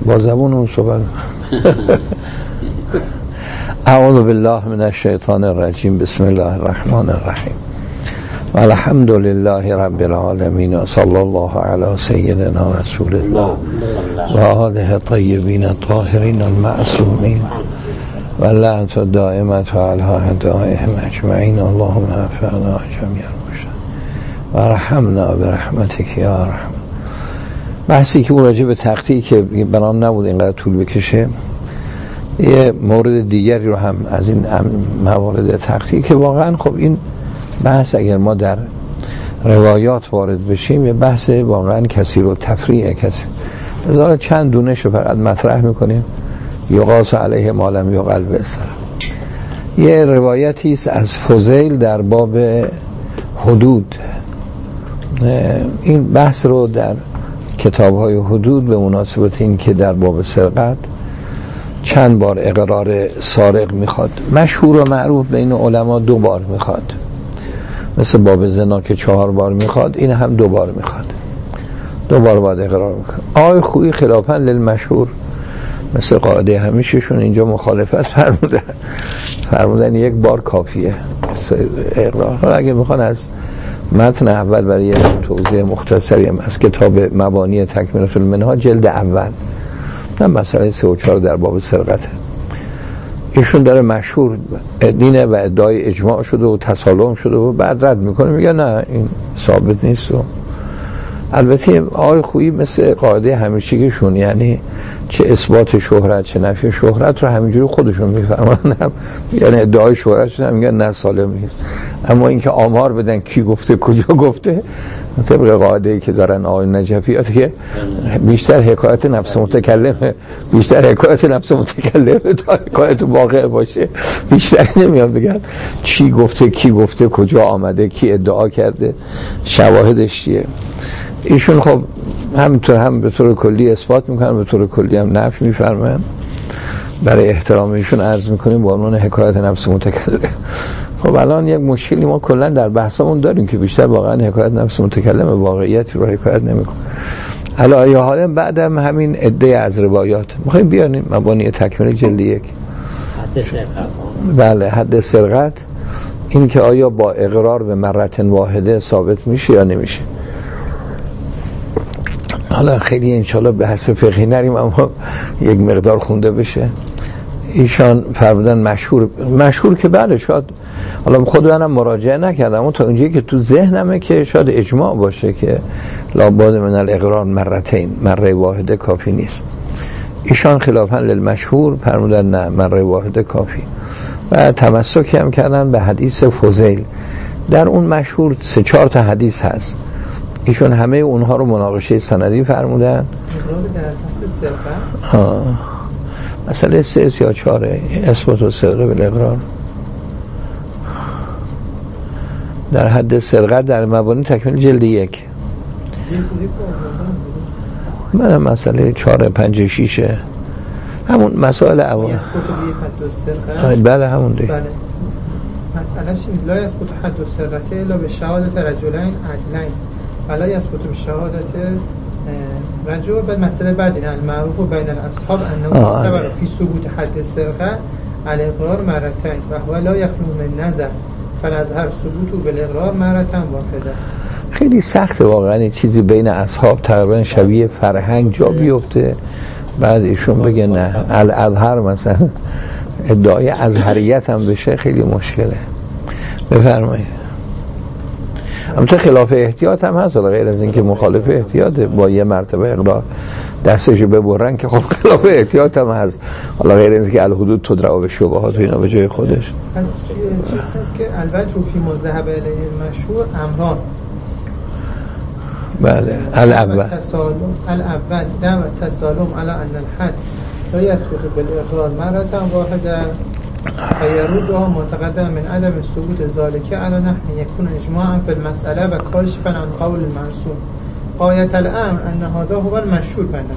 با زبون اون صحبت. اعوذ بالله من الشیطان الرجیم. بسم الله الرحمن الرحیم. والحمد لله رب العالمین و صلی الله علی سیدنا رسول الله و آله الطیبین الطاهرین المعصومین و لعنت الدائمة علی اعدائهم اجمعین. اللهم اغفرنا جمیع المشرکین و ارحمنا برحمتک یا ارحم. بحثی که راجع به تختی که بنام نبود اینقدر طول بکشه، یه مورد دیگری رو هم از این موارد تختی که واقعا خب این بحث اگر ما در روایات وارد بشیم یه بحث واقعا کثیر و تفریع کثیر. لذا چند دونش رو فقط مطرح میکنیم. یقاس علیه ما لم یقل بسر. یه روایتی است از فضیل در باب حدود. این بحث رو در کتاب‌های حدود به مناسبت این که در باب سرقت چند بار اقرار سارق میخواد. مشهور و معروف بین علما 2 بار میخواد، مثل باب زنا که 4 بار میخواد، این هم 2 بار میخواد. 2 بار باید اقرار میکنه. آقای خویی خلافاً للمشهور مثل قاعده همیشهشون اینجا مخالفت فرمودن 1 بار کافیه اقرار. حالا اگه میخوان از متن اول برای توضیح مختصری هم از کتاب مبانی تکمیلة المنهاج جلد اول، نه مسئله 3 و 4 در باب سرقته، ایشون داره مشهور دینه و ادعای اجماع شده و تسالم شده و بعد رد میکنه، میگه نه این ثابت نیست. و البته آقای خویی مثل قاعده همیشگیشون، یعنی چه اثبات شهرت چه نفی شهرت رو همینجوری خودشون میفرمانن، یعنی ادعای شهرت شده میگن نه سالم نیست، اما اینکه آمار بدن کی گفته کجا گفته طبق قاعده‌ای که دارن آقای نجفیات که بیشتر حکایت نفس متکلمه، بیشتر حکایت نفس متکلمه تا حکایت واقع باشه، بیشتر نمیان بگن چی گفته کی گفته کجا آمده کی ادعا کرده شواهدش چیه. ایشون خب همینطور هم به طور کلی اثبات میکنن، به طور کلی هم نفی میفرمایند. برای احترام ایشون عرض میکنیم با عنوان حکایت نفس متکلم. خب الان یک مشکلی ما کلا در بحثمون داریم که بیشتر واقعا حکایت نفس متکلم واقعیتی رو حکایت نمیکنه. علی حالا بعدم همین عده از روایات میخوایم بیاریم مبانی تکمیل جلد 1 حد سرقت. بله حد سرقت، این که آیا با اقرار به مرة واحده ثابت میشه یا نمیشه. حالا خیلی انشالله بحث فقهی نریم، اما یک مقدار خونده بشه. ایشان فرمودن مشهور که بله شاید، حالا خود منم مراجعه نکردم اما تا اونجایی که تو ذهنمه که شاید اجماع باشه که لابد من الاقرار مرتين، مره واحده کافی نیست. ایشان خلافاً للمشهور فرمودن نه مره واحده کافی. و تمسکی هم کردن به حدیث فضیل. در اون مشهور 3-4 تا حدیث هست، ایشون همه اونها رو مناقشه سندی فرمودن. اقرار در بحث سرقت مسئله 3 یا 4 اثبات و سرقه بالاقرار در حد سرقت در مبانی تکمیل جلد 1. من مسئله 4 5 6 همون مسائل اول. بله همون دیگه. بله. مسئلهش این لا یثبت حد السرقه الا بشهادت رجلین عدلین ولا یثبت بشهادت رجل. بعد مسئله بعد این المعروف بین الاصحاب انه معتبر فی ثبوت حد السرقه الاقرار مرتين و هو لا یخلو من نظر فالازهر ثبوت بالاقرار مرتين واحده. خیلی سخته واقعا چیزی بین اصحاب تقریبا شبیه فرهنگ جا بیفته بعد ایشون بگه نه الازهر مثلا ادعای ازهریت هم بشه، خیلی مشکله. بفرمایید. البته خلاف احتیاط هم هست، غیر از اینکه مخالف احتیاط با یه مرتبه اقرار دستشو ببرن که خب خلاف احتیاط هم هست، حالا غیر از اینکه الحدود تدرع به شبهات و اینا به جای خودش. چیز هست که الوجه فی ما ذهب الیه المشهور امران. بله الاول دعوت تسالم علی ان الحد لا یثبت بالاقرار مرة واحده فیرودها متقدم من عدم ثبوت ذلك على نحو يكون اجماعا في المسأله و کاشفا عن قول المعصوم. غایت الامر ان هذا هو المشهور بین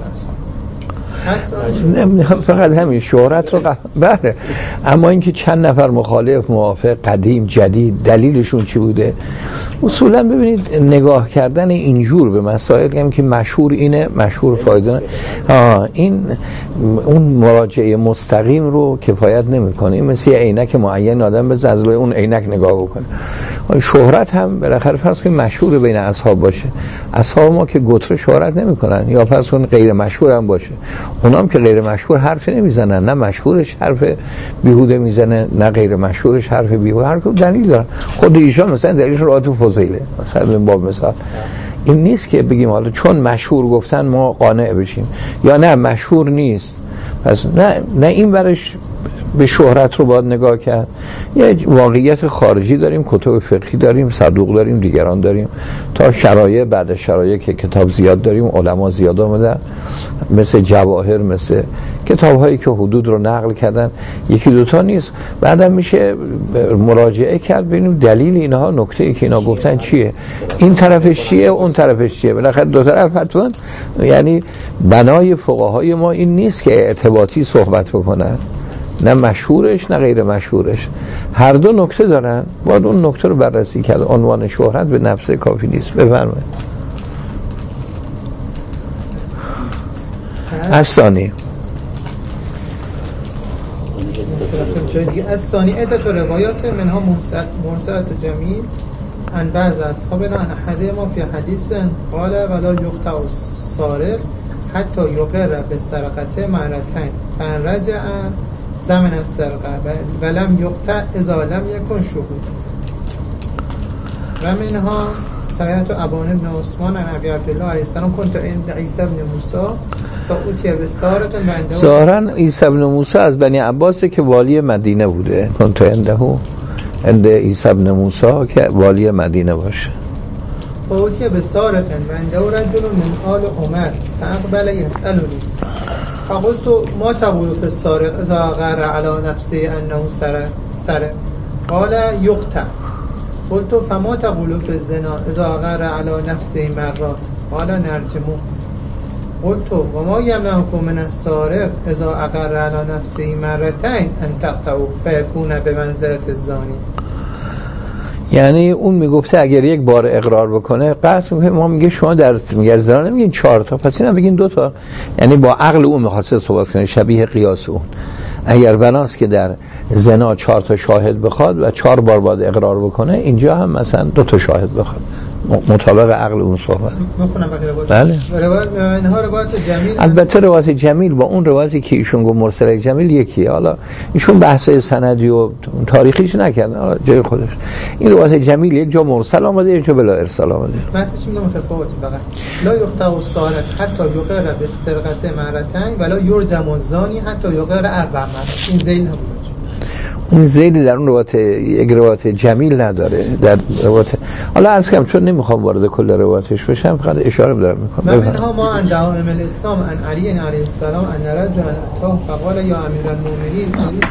الاصحاب. فقط همین شهرت رو بله، اما اینکه چند نفر مخالف موافق قدیم جدید دلیلشون چی بوده اصولا ببینید نگاه کردن اینجور به مسائل هم که مشهور اینه، مشهور فایده این اون مراجعه مستقیم رو کفایت نمیکنه. این مثل عینک معین آدم به از اون عینک نگاه بکنه. شهرت هم بالاخره فرض کنید مشهور بین اصحاب باشه، اصحاب ما که گتره شهرت نمیکنن، یا فرض کنید غیر مشهور هم باشه، اونام که غیر مشهور حرف نمیزنن، نه مشهورش حرف بیهوده میزنه نه غیر مشهورش حرف بیهوده، هر کدوم دلیل داره. خود ایشان مثلا دلیلش روایت فضیله مثلا من باب مثال این نیست که بگیم حالا چون مشهور گفتن ما قانع بشیم، یا نه مشهور نیست پس نه این برش به شهرت رو باید نگاه کرد. یه واقعیت خارجی داریم، کتب فقهی داریم، صدوق داریم، دیگران داریم، تا شرایع بعد شرایع که کتاب زیاد داریم، علما زیاد آمدن، مثل جواهر، مثل کتاب هایی که حدود رو نقل کردن، یکی دوتا نیست. بعدم میشه مراجعه کرد ببینیم دلیل اینها، نکته ای که اینا گفتن چیه، این طرفش چیه، اون طرفش چیه. بالاخره دو طرف فتوا، یعنی بنای فقهای ما این نیست که اعتباطی صحبت بکنن، نه مشهورش نه غیر مشهورش، هر دو نکته دارن، باید اون نکته رو بررسی کرد. عنوان شهرت به نفس کافی نیست. بفرمایید. الثانی عدت روایات منها مرسلة جمیل عن بعض اصحابنا عن احد ما فی حدیث قال ولا یقطع السارق حتی یقر بالسرقة مرتين فان رجع زمن السرقة ولم يقطع اذا لم يكن شهود. و منها سمعت ابان بن عثمان عن ابي عبد الله عليه السلام كنت عند عيسى بن موسى فأتي بالسارق عنده. ظاهرا عیسی بن موسی از بنی عباس که والی مدینه بوده، كنت عند عیسی بن موسی که والی مدینه باشه. فأتي بالسارق عنده رجل من آل عمر فأقبل يسألني فقلت ما تقول في السارق اذا غر على نفسه انه سرق قال يقطع. قلت فما تقول في الزنا اذا غر على نفسه مرات قال نرجمه. قلت وما يمنعكم من السارق اذا اغر على نفسه مرتين ان تقطعوا فيكون بمنزلة الزاني. یعنی اون میگفته اگر یک بار اقرار بکنه قصد میکنه، ما میگه شما در زنا نمیگین 4 تا، پس اینا بگین 2 تا، یعنی با عقل اون میخواسته صحبت کنه، شبیه قیاس اون. اگر بناست که در زنا 4 تا شاهد بخواد و 4 بار باید اقرار بکنه، اینجا هم مثلا 2 تا شاهد بخواد، مطابق عقل اون صحبت. میخونم بله. اینها روایت جمیل، البته روایت جمیل با اون روایتی که ایشون گفت مرسل جمیل یکیه. حالا ایشون بحث سندی و تاریخیش نکردن، جای خودش. این روایت جمیل یک جا مرسل آمده، یک جا بلا ارسال آمده. متنش متفاوته. فقط لا یقطع السارق حتی یقر بالسرقة مرتين ولا یرجم الزانی حتی یقر 4 مرات. این زیل نبود. این زیلی در اون روایت جمیل نداره. در روایت حالا عرض کنم چون نمیخوام وارد کل روایتش بشم، فقط اشاره دارم میکنم. منها ما عن دعائم الاسلام عن علی علیه السلام ان رجلا اتاه فقال یا امیر المؤمنین این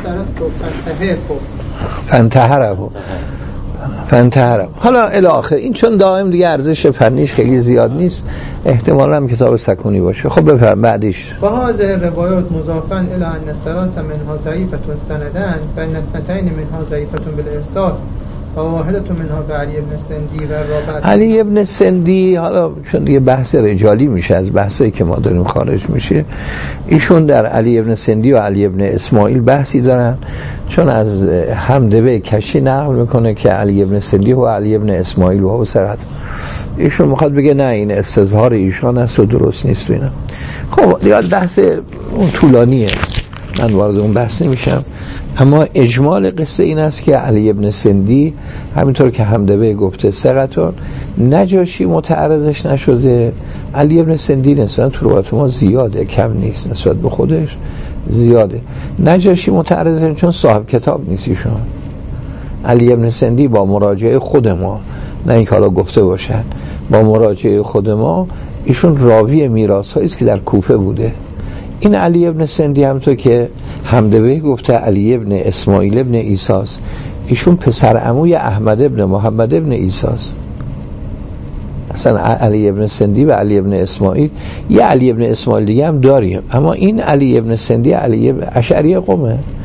طرف فانتهره. حالا الی آخر این چون دائم دیگه ارزش فنیش خیلی زیاد نیست، احتمالاً هم کتاب سکونی باشه. خب بفرم بعدیش. و هذه روایات مضافا الی ان ثلاث منها ضعیفه سندن و ان اثنتین منها ضعیفه بالارسال و واحده منها به علی ابن سندی و رابعه علی ابن سندی. حالا چون دیگه بحث رجالی میشه از بحثایی که ما داریم خارج میشه، ایشون در علی ابن سندی و علی ابن اسماعیل بحثی دارن، چون از همدبه کشی نقل میکنه که علی ابن سندی و علی ابن اسماعیل و سرعت. ایشون میخواد بگه نه این استظهار ایشان است و درست نیست و اینا. خب دیگه بحث اون طولانیه، من وارد اون بحث نمیشم. اما اجمال قصه این است که علی ابن سندی همینطور که همدبه گفته ثقتون، نجاشی متعرضش نشده. علی ابن سندی نسبت تو روایت ما زیاده، کم نیست، نسبت به خودش زیاده. نجاشی متعرضش چون صاحب کتاب نیست ایشون. علی ابن سندی با مراجعه خود ما، نه اینکه حالا گفته باشن، با مراجعه خود ما ایشون راوی میراث‌هایی است که در کوفه بوده. این علی ابن سندی همونطور که همدبه گفته علی ابن اسماعیل ابن عیساس، ایشون پسر عموی احمد ابن محمد ابن عیساس. اصلا علی ابن سندی و علی ابن اسماعیل، یه علی ابن اسماعیل دیگه هم داریم، اما این علی ابن سندی علی اشعری قومه.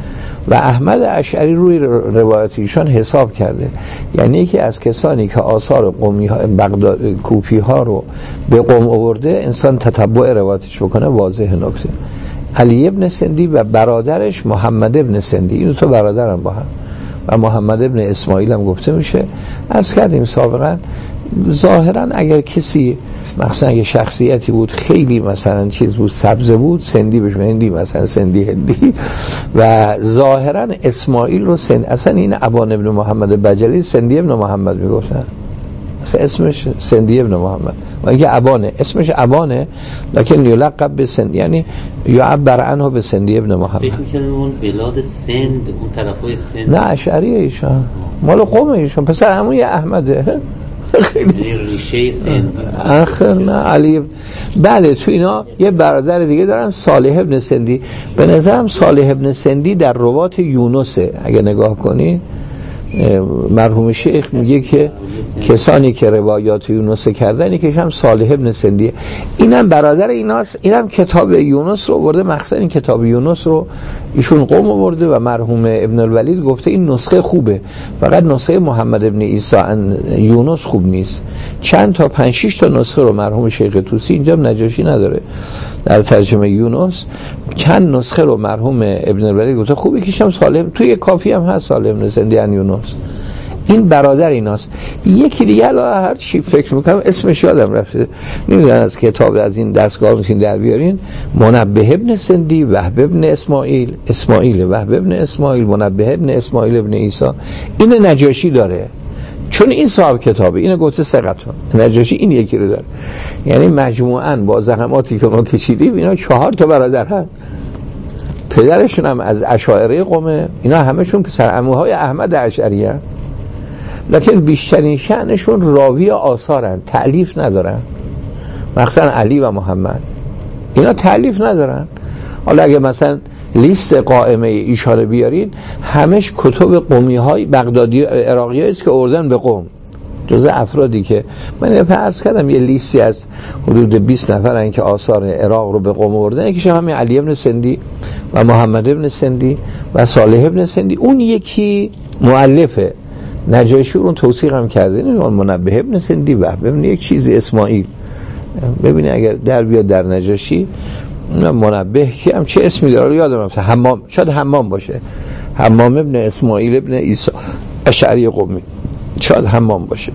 و احمد اشعری روی روایت ایشان حساب کرده، یعنی یکی از کسانی که آثار قومی ها بغداد کوفی ها رو به قم آورده، انسان تتبع روایتش بکنه واضح نکته. علی ابن سندی و برادرش محمد ابن سندی، این تو برادرم با هم، و محمد ابن اسماعیل هم گفته میشه. عرض کردیم سابقا ظاهرا اگر کسی مثلا اگه شخصیتی بود خیلی مثلا چیز بود، سبزه بود، سندی بهش هندی، مثلا سندی هندی، و ظاهرا اسماعیل رو اصلا این ابان ابن محمد بجلی سندی ابن محمد میگفتن، اصلا اسمش سندی ابن محمد، و اینکه ابانه اسمش ابانه لکن یلقب به سند، یعنی یعبر عنه به سندی ابن محمد. فکر می‌کنم اون بلاد سند، اون طرفای سند. نه اشعریه ایشان، مال قم ایشان، پسر عموی احمده، خیلی ریشه سند. آخر نه علی. بله تو اینا یه برادر دیگه دارن صالح ابن سندی. به نظرم صالح ابن سندی در روات یونسه، اگه نگاه کنی مرحوم شیخ میگه که کسانی که روایات یونس کردن یکیش هم صالح ابن سندیه، اینم برادر ایناست، اینم کتاب یونس رو برده، مخصوصا این کتاب یونس رو ایشون قم آورده و مرحوم ابن الولید گفته این نسخه خوبه، فقط نسخه محمد ابن عیسی یونس خوب نیست. چند تا 5-6 تا نسخه رو مرحوم شیخ طوسی، اینجا نجاشی نداره در ترجمه یونس، چند نسخه رو مرحوم ابن الولید گفته خوبه، یکیشم صالح، توی کافی هم هست صالح ابن سندی ان یونس. این برادر ایناست. یکی دیگه هر چی فکر میکنم اسمش یادم رفته، نمیدونم از کتاب از این دستگاه میتونین در بیارین، منبه ابن سندی، وهب ابن اسماعیل وهب ابن اسماعیل، منبه ابن اسماعیل ابن عیسی، این نجاشی داره چون این صاحب کتابه، اینو گفته ثقتون، نجاشی این یکی رو داره. یعنی مجموعاً با زحماتی که ما کشیدیم اینا 4 تا برادر هست، پدرشون هم از اشاعره قمه، اینا همشون پسر عموهای احمد اشعری هست، لکن بیشترین شأنشون راوی آثارن، تألیف ندارن، مثلا علی و محمد اینا تألیف ندارن. حالا اگه مثلا لیست قائمه ایشان بیارین همش کتب قومی های بغدادی عراقی است که آوردن به قم، جزء افرادی که من فرض کردم یه لیستی از حدود 20 نفرن که آثار عراق رو به قم آوردن، یکیش همین علی ابن سندی و محمد ابن سندی و صالح ابن سندی، اون یکی مؤلفه، نجاشی اون توثیق هم کرده، این منبه ابن سندی و ابن یک چیزی اسماعیل، ببینید اگر در بیاد در نجاشی منبه که هم چه اسمی داره یادم رفته، حمام، شاید حمام باشه، حمام ابن اسماعیل ابن عیسی اشعری قمی، شاید حمام باشه.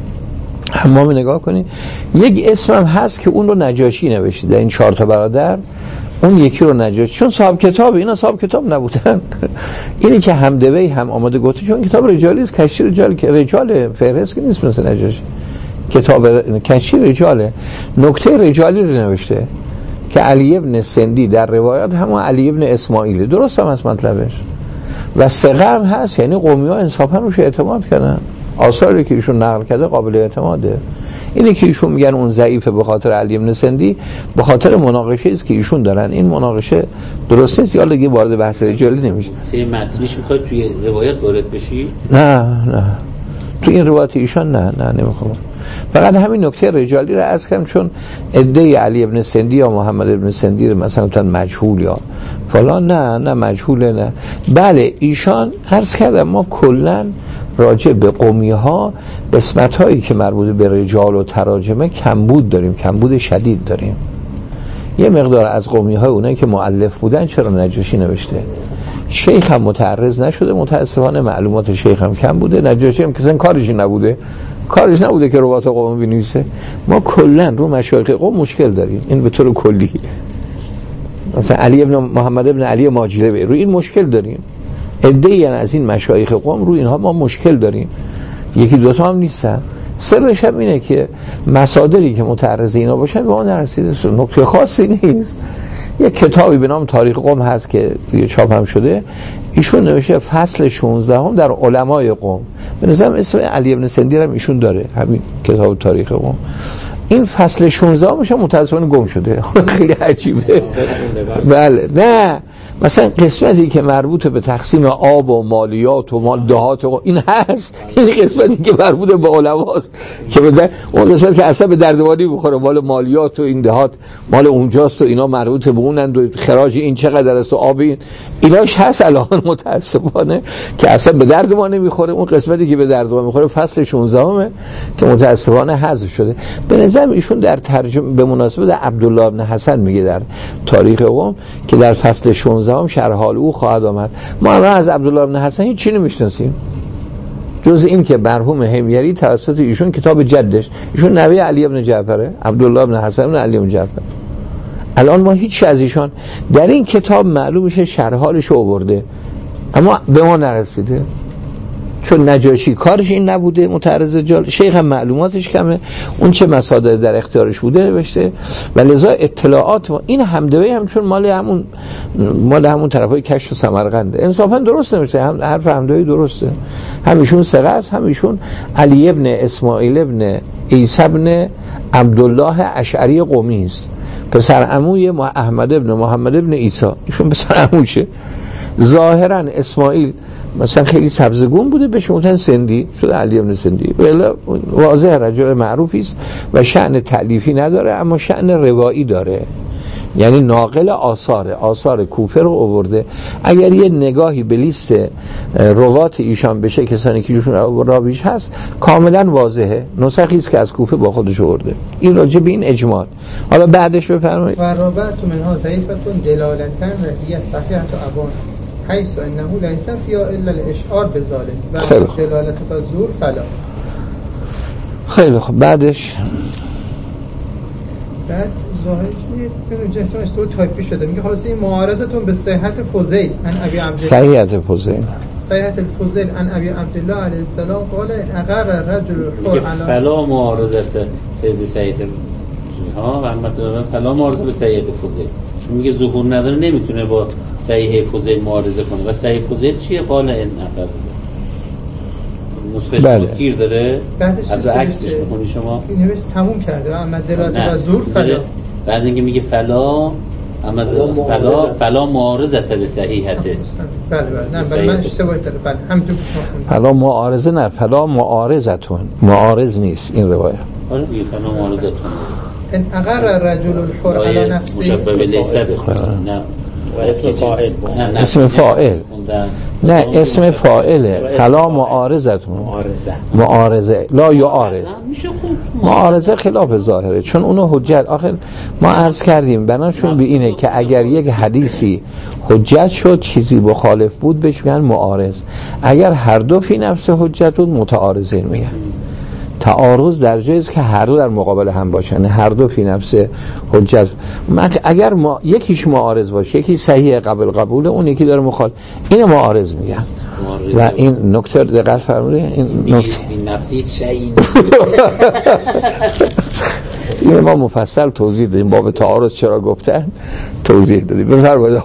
حمام نگاه کنید یک اسم هم هست که اون رو نجاشی نوشته در این 4 تا برادر، اون یکی رو نجاشی، چون صاحب کتاب، اینا صاحب کتاب نبودن. اینی که همدوی هم آماده گفته چون کتاب رجالی است، کشی رجال فهرست که نیست مثل نجاشی، کتاب کشی رجاله، نکته رجالی رو نوشته که علی ابن سندی در روایات همون علی ابن اسماعیل، درست هم از مطلبش، و ثقه هم هست، یعنی قومی ها انصافا روش اعتماد کردن، آثاری که ایشون نقل کرده قابل اعتماده. اینی که ایشون میگن اون ضعیفه به خاطر علی ابن سندی، به خاطر مناقشه است که ایشون دارن، این مناقشه درست نیست، حالا دیگه وارد بحث رجالی نمیشه. توی متنش میخواد توی روایت وارد بشی؟ نه تو این روایت ایشان نه نمیخوام، فقط همین نکته رجالی رو عرض کردم، چون عده علی ابن سندی یا محمد ابن سندی رو مثلا گفتن مجهول یا فلان، نه مجهوله، نه. بله ایشان عرض کردم ما کلا راجع به قومی ها قسمت هایی که مربوط به رجال و تراجمه کمبود داریم، کمبود شدید داریم. یه مقدار از قومی های اونایی که مؤلف بودن چرا نجاشی نوشته، شیخ هم متعرض نشده، متاسفانه معلومات شیخ هم کم بوده، نجاشی هم کسی کارش نبوده که روایت قوم بنویسه. ما کلا رو مشایخ قوم مشکل داریم، این به طور کلی، مثلا علی ابن محمد ابن علی ماجلبی روی این مشکل داریم، عده‌ای از این مشایخ قوم روی اینها ما مشکل داریم، یکی دوتا هم نیستن. سرش هم اینه که مصادری که متعرض اینا باشن به ما نرسیده، نکته خاصی نیست. یک کتابی به نام تاریخ قوم هست که دیگه چاپ هم شده، ایشون نوشته فصل 16 هم در علمای قوم، به نظرم اسم علی ابن سندی هم ایشون داره، همین کتاب تاریخ قوم. این فصل 16 میشه متاسفانه گم شده. خیلی عجیبه. بله نه مثلا قسمتی که مربوط به تقسیم آب و مالیات و مال دهات و این هست، این قسمتی که مربوط به علماست که اون قسمتی که اصلا به دردواری بخوره، مال مالیات و این دهات مال اونجاست و اینا مربوط به اونند و خراج این چقدر است و آب ایناش هست الان متاسفانه که اصلا به درد ما نمیخوره. اون قسمتی که به درد ما میخوره فصل 16 که متاسفانه حذف شده. به نظر ایشون در ترجمه به مناسبت عبدالله بن حسن میگه در تاریخ قم که در فصل 16 شرح حال او خواهد آمد. ما از عبدالله بن حسن هیچ چیزی نمیشناسیم جز این که مرحوم حمیری توسط ایشون کتاب جدش، ایشون نوه علی بن جعفره، عبدالله بن حسن بن علی بن جعفر، الان ما هیچ از ایشان در این کتاب معلوم میشه شرح حالش رو آورده اما به ما نرسیده چون نجاشی کارش این نبوده، متعرض جال، شیخ هم معلوماتش کمه، اون چه مصادر در اختیارش بوده نوشته و لذا اطلاعات ما این همدوی هم چون مال همون طرفای کشف و سمرقنده انصافا درست نوشته، هم حرف همدوی درسته، همیشون ثقه است، همیشون علی ابن اسماعیل ابن عیسی ابن عبدالله اشعری قمی است، پسر عموی احمد ابن محمد ابن عیسی، ایشون پسر عموشه. ظاهرا اسماعیل مثلا خیلی سبزگون بوده بهش گفتن سندی شده علی ابن سندی، واضح رجل معروفی است و شأن تألیفی نداره اما شأن روایی داره، یعنی ناقل آثار کوفه رو آورده. اگر یه نگاهی به لیست روات ایشان بشه کسانی که ایشون راویش هست کاملا واضحه، نسخی است که از کوفه با خودش آورده. این راجع به این اجمال. حالا بعدش بفرمایید. و رابط منها ضعیفتون دلالتن و هي صحیحه ابان حیث انه لیس فیها الا الاشعار بذلك و دلالت الزور فلا. خیلی خوب بعدش بعد ظاهر چیه اینو جهتون اشتباه تایپی شده، میگه خلاص این معارضتون به صحت فضیل عن ابی عبدالله، صحیحت فضیل عن ابی عبدالله علیه السلام قال اقر رجل الحر علی فلا معارضت به صحیحت ها و اما فلا معارضه به صحیحت فضیل، چون میگه ظهور نداره نمیتونه با صحیح فضیل معارضه کنه. و صحیح فضیل چیه؟ قال ان اقر نسخه بله. تیر داره از عکسش میخونی شما این نوشت تموم کرده اما دلالت و زور فلا، بعد اینکه میگه فلا اما فلا معارضت به صحیحته. بله نه من اشتباه کردم. بله همینطور فلا معارضه نه، فلا معارضتون، معارض نیست این روایت. آره دیگه فلا معارضتون. ان اقر رجل الحر علی نفسه مشبه به لیس نه اسم فاعل اسم فاعل نه اسم فاعله. فلا معارضتون معارضه لا یعارض، معارضه خلاف ظاهره چون اونو حجت. آخر ما عرض کردیم بناشون به اینه که اگر یک حدیثی حجت شد چیزی مخالف بود بهش میگن معارض، اگر هر دو فی نفس حجت بود متعارضین میگن. تعارض در جایی است که هر دو در مقابل هم باشن، هر دو فی نفس حجت. اگر یکیش معارض باشه یکی صحیح قبول اون یکی داره مخالف، اینو معارض میگن. و این نکته دقت فرمودید، این نکته نفسی شیء این ما مفصل توضیح دادیم باب تعارض چرا گفتن توضیح دادیم. بفرمایید.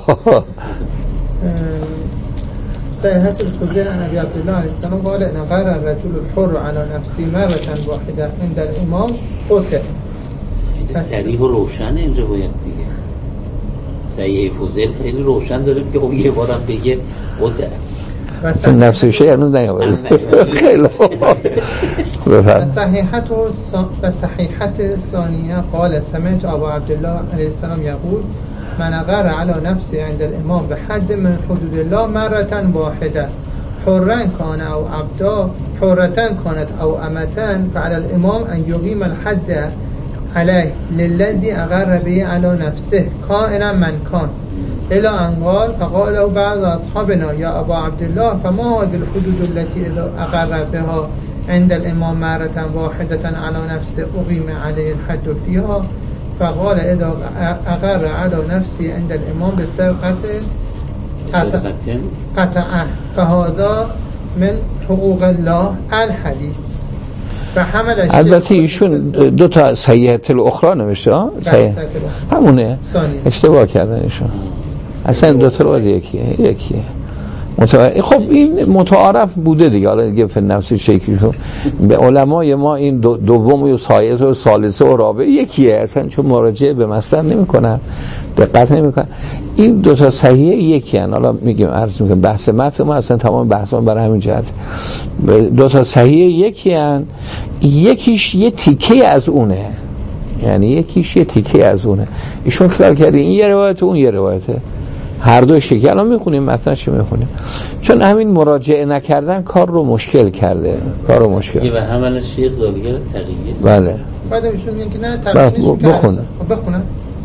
صحیحت الفضیل عن ابی عبدالله علیه السلام قال ان اقر الرجل الحر علی نفسی مرة واحده عند الامام قتل. صریح و روشن این روایت دیگه. صحیح فضیل خیلی روشن داره که خب یه بارم بگه قتل. نفس شیء هنوز نیامده. خیلی و صحیحت ثانیه قال سمعت ابا عبدالله علیه السلام یقول من اقر علی نفسی عند الامام به حد من حدود الله مرة واحده حرن کان او عبدا حرتن کانت او امتن فعلى الامام ان یقیم الحد علیه للذی اقر به علی نفسه کائنا من کان الى ان قال فقال له بعض اصحابنا یا ابا عبدالله فما هذه الحدود التي اذا اقر بها عند الامام مرة واحدة على نفسه اقیم علیه الحد فيها فقال اذا اقر على نفسي عند الامام بسرقة قطعه فهذا من حقوق الله الحديث. البته ایشون دو تا صحیحت الاخرى نوشته همونه اشتباه کردن ایشون، اصلا دو تا رو یکیه خب این متعارف بوده دیگه. حالا دیگه فن نفس شیخی شد به علمای ما این دوم و ثالث و ثالثه و رابع یکیه اصلا، چون مراجعه به مصدر نمی‌کنن، دقت نمی‌کنن. این دو تا صحیح یکی ان. حالا میگم عرض می‌کنم بحث متن ما اصلا تمام بحث ما برای همین جهت. دو تا صحیح یکی ان، یکیش یه تیکه از اونه، یعنی یکیش یه تیکه از اونه. ایشون خیال کرده این یه روایت اون یه روایته، هر دو شکل. الان میخونیم مثلا چی میخونیم، چون همین مراجعه نکردن کار رو مشکل کرده، کار رو مشکل. و عمل شیخ زالگر تقیه. بله. بعد ایشون میگن که نه تقیه نیست. بخونم.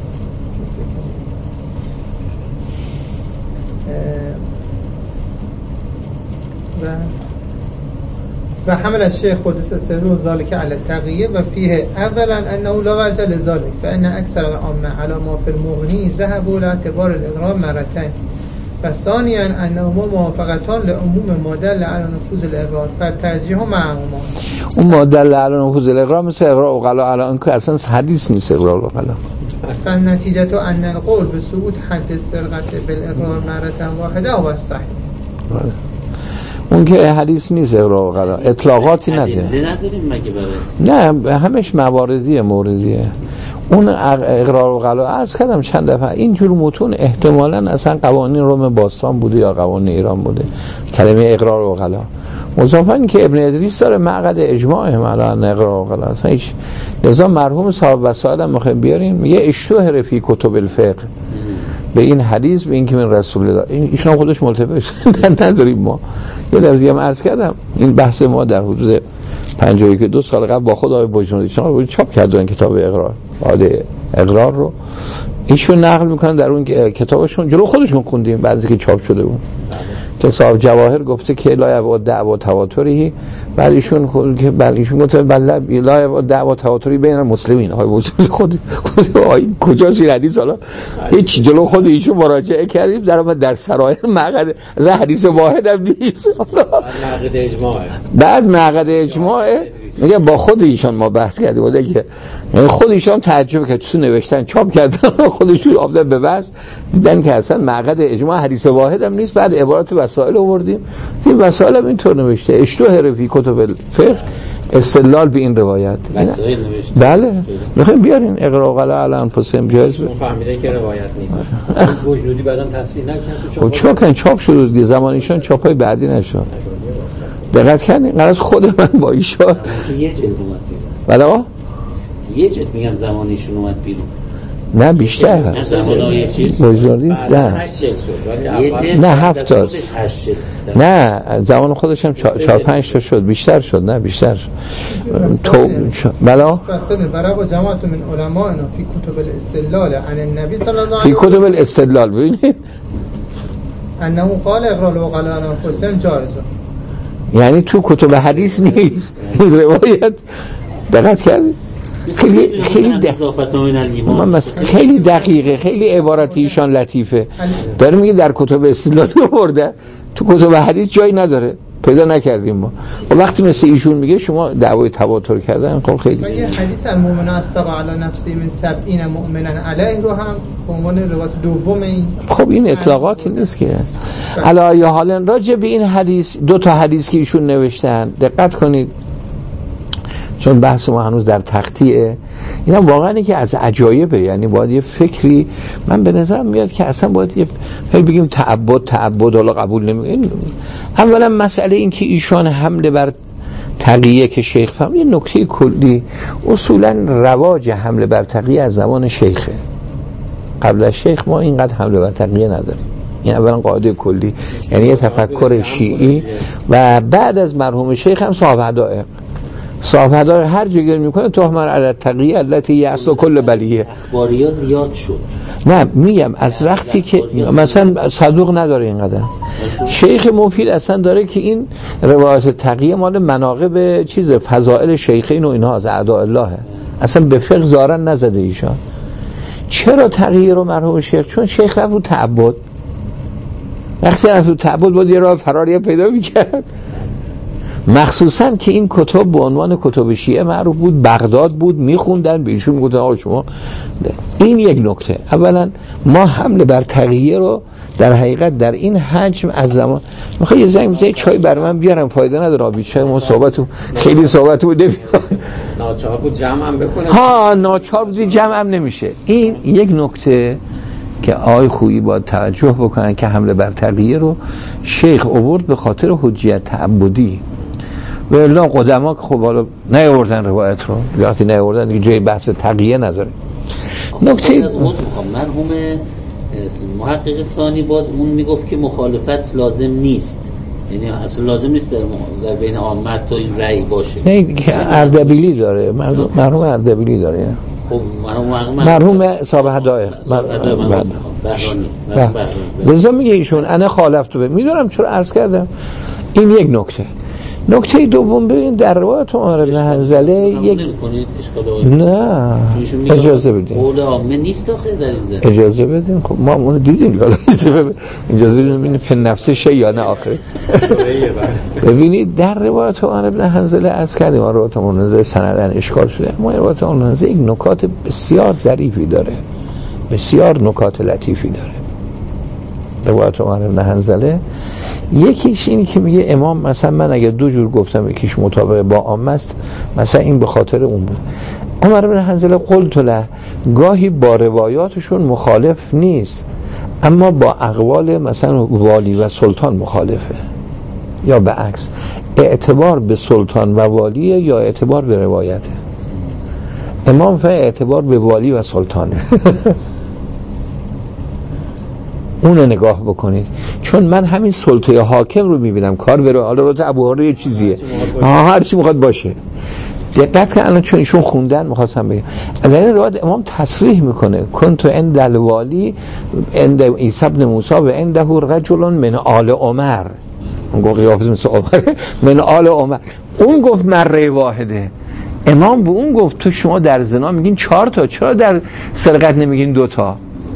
و حمل الشيخ قدس سره ذلك على التقية وفيه اولا انه لا وجه لذلك فان اكثر العامه على ما في المغني ذهبوا لاعتبار الاقرار مرتين و ثانيا انهما موافقتان لعموم ما دل على نفوذ الاقرار فالترجیح معهما. اون ما دل على نفوذ الاقرار مثل اقرار وقلا الان که اصلا حدیث نیست اقرار وقلا. فالنتیجه ان القول بثبوت حد السرقه بالاقرار مره واحده هو الصحيح. اون که حدیث نیست اقرار وقلا، اطلاقاتی نداره. نداریم مگه برای؟ نه همش موردیه. اون اقرار و قلا عرض کردم چند دفعه اینجور متون احتمالاً اصلا قوانین روم باستان بوده یا قوانین ایران بوده، کلمه اقرار و قلا. مضافاً که ابن ادریس داره معقد اجماع عملا اقرار و قلا اصلا هیچ. لذا مرحوم صاحب وسائل هم میخوایم بیارین، میگه اشتهر فی کتب الفقه به این حدیث به این که من رسول الله. ایشون خودش ملتفت نداریم ما. یه درزی هم عرض کردم این بحث ما در حدود 52 سال قبل با خود آقای بجنوردی شما چاپ کردن کتاب اقرار، عاده اقرار رو ایشون نقل میکنن در اون کتابشون، جلو خودشون خوندیم بعضی که چاپ شده بود که صاحب جواهر گفته که لا یبعد دعوا تواتری، بعد ایشون که ایشون گفته بله لا یبعد دعوا تواتری بین المسلمین. آقای بجنوردی خود کجاست این حدیث؟ حالا هیچ جلو خود ایشون مراجعه کردیم در سرایر معقد از حدیث واحد هم نیست، معقد اجماعه. بعد معقد اجماعه میگه با خود ایشان ما بحث کردیم بوده که خود ایشان تعجب کرد چون نوشتن چاپ کردن خودشون آمدن به بحث دیدن که اصلا معقد اجماع حدیث واحد هم نیست. بعد عبارت وسائل آوردیم، این وسائل هم اینطور نوشته اشتهر فی کتب الفقه استدلال به این روایت. بله میخوایم بیارین اقرار قلا علی انفسهم جایز بود. فهمیده که روایت نیست. وجودی بعدم تصحیح نکرد. خب چاپ شد دیگه، زمان ایشان چاپای بعدی نشد. دقت کردین؟ قرار خود من با ایشان یه جلد اومد بیرون. بله یه جلد میگم زمان ایشون اومد بیرون. نه بیشتر. نه زمان یه چیز. بزرگی نه. نه 7 تا. نه زمان خودش هم 4-5 تا شد، بیشتر شد. نه بیشتر شد. تو بلا فصل برای با جماعت من علماء فی کتب الاستدلال عن النبی صلی الله علیه و فی کتب الاستدلال ببینید انه قال اقرار وقلا عن انفسهم جایزه، یعنی تو کتب حدیث نیست این روایت. دقت کردید؟ خیلی دقیقه، خیلی عبارت ایشان لطیفه. داره میگه در کتب استدلال آورده، تو کتب حدیث جایی نداره، پیدا نکردیم ما. و وقتی مثل ایشون میگه شما دعوای تواتر کردن، خب خیلی. یه حدیث المؤمن استقى علی نفسی من 70 مؤمنا علیه رو هم به عنوان روایت دوم این. خب این اطلاقاتی نیست که. علی حال راجع به این حدیث، دو تا حدیث که ایشون نوشتن دقت کنید، چون بحث ما هنوز در تختیه. اینا واقعا که از عجایبه، یعنی باید یه فکری، من به نظرم میاد که اصلا باید یه بگیم تعبد حالا قبول نمیگیم. اولا مسئله این که ایشان حمله بر تقیه که شیخ فهم، یه نکته کلی اصولا رواج حمله بر تقیه از زمان شیخه. قبل از شیخ ما اینقدر حمله بر تقیه نداریم. این اولا قاعده کلی، یعنی یه تفکر شیعی. و بعد از مرحوم شیخ هم صاحب هدار هر جگر میکنه تهمت علی تقیه التي یأصل کل بلیه. اخباریا زیاد شد. نه میگم از وقتی که مثلا صدوق نداره اینقدر، شیخ مفید اصلا داره که این روایت تقیه مال مناقب چیزه، فضائل شیخین و اینها از اعداء الله، اصلا به فقه زارن نزده ایشان. چرا تقیه رو مرحوم شیخ؟ چون شیخ رفت رو تعبد، وقتی رفت رو تعبد بود یه راه فراری پیدا میکرد. مخصوصا که این کتب به عنوان کتب شیعه معروف بود، بغداد بود، میخوندن، به ایشون میگفتن آقا شما. این یک نکته. اولا ما حمله بر تقیه رو در حقیقت در این حجم از زمان میخوای یه زنگ بزنی چای برای من بیارم، فایده نداره آبی چای ما صحبتو خیلی صحبت بوده ناچار بود جمع هم بکنه. ها ناچار بود جمع هم نمیشه. این یک نکته که آقای خویی باید توجه بکنن که حمله بر تقیه رو شیخ آورد به خاطر حجیت تعبدی و الا قدما که خب حالا نیاوردن روایت رو، وقتی نیاوردن دیگه جای بحث تقیه نداره. نکته مرحوم محقق ثانی باز اون میگفت که مخالفت لازم نیست، یعنی اصلا لازم نیست در بین عامت تا این رأی باشه. نه که اردبیلی داره، مرحوم اردبیلی داره، خب مرحوم صاحب هدایق لذا میگه ایشون انا خالفتو میدونم چرا عرض کردم. این یک نکته. نکته دوم ببین در روایت عمر بن حنظله یک نه اجازه بدین قول عامه نیست آخه در این زمین. اجازه بدین خب ما اون دیدیم حالا اجازه بدین فی نفس شی یا نه آخر. ببینید در روایت عمر بن حنظله از کردیم روایت منزه سندن اشکال شده، ما روایت منزه یک نکات بسیار ظریفی داره، بسیار نکات لطیفی داره. روایت عمر بن حنظله یکیش این که میگه امام مثلا من اگه دو جور گفتم یکیش مطابق با عامه است، مثلا این به خاطر اون بود. عمر بن حنظله قلت له گاهی با روایاتشون مخالف نیست اما با اقوال مثلا والی و سلطان مخالفه، یا به عکس اعتبار به سلطان و والیه یا اعتبار به روایته. امام فقط اعتبار به والی و سلطانه. اونو نگاه بکنید، چون من همین سلطه حاکم رو میبینم کار بره، حالا رو ابوهریره یه چیزیه هر چی میخواد باشه. دقت کن الان چون ایشون خوندن میخواستم بگم در این روایت امام تصریح میکنه کنت عند الوالی عند عیسی ابن موسی و عنده رجل من آل عمر، اون گفت قیافه مثل عمر من آل عمر، اون گفت مره واحده. امام به اون گفت تو شما در زنا میگین 4 تا، چرا در سرقت نمیگین 2 تا؟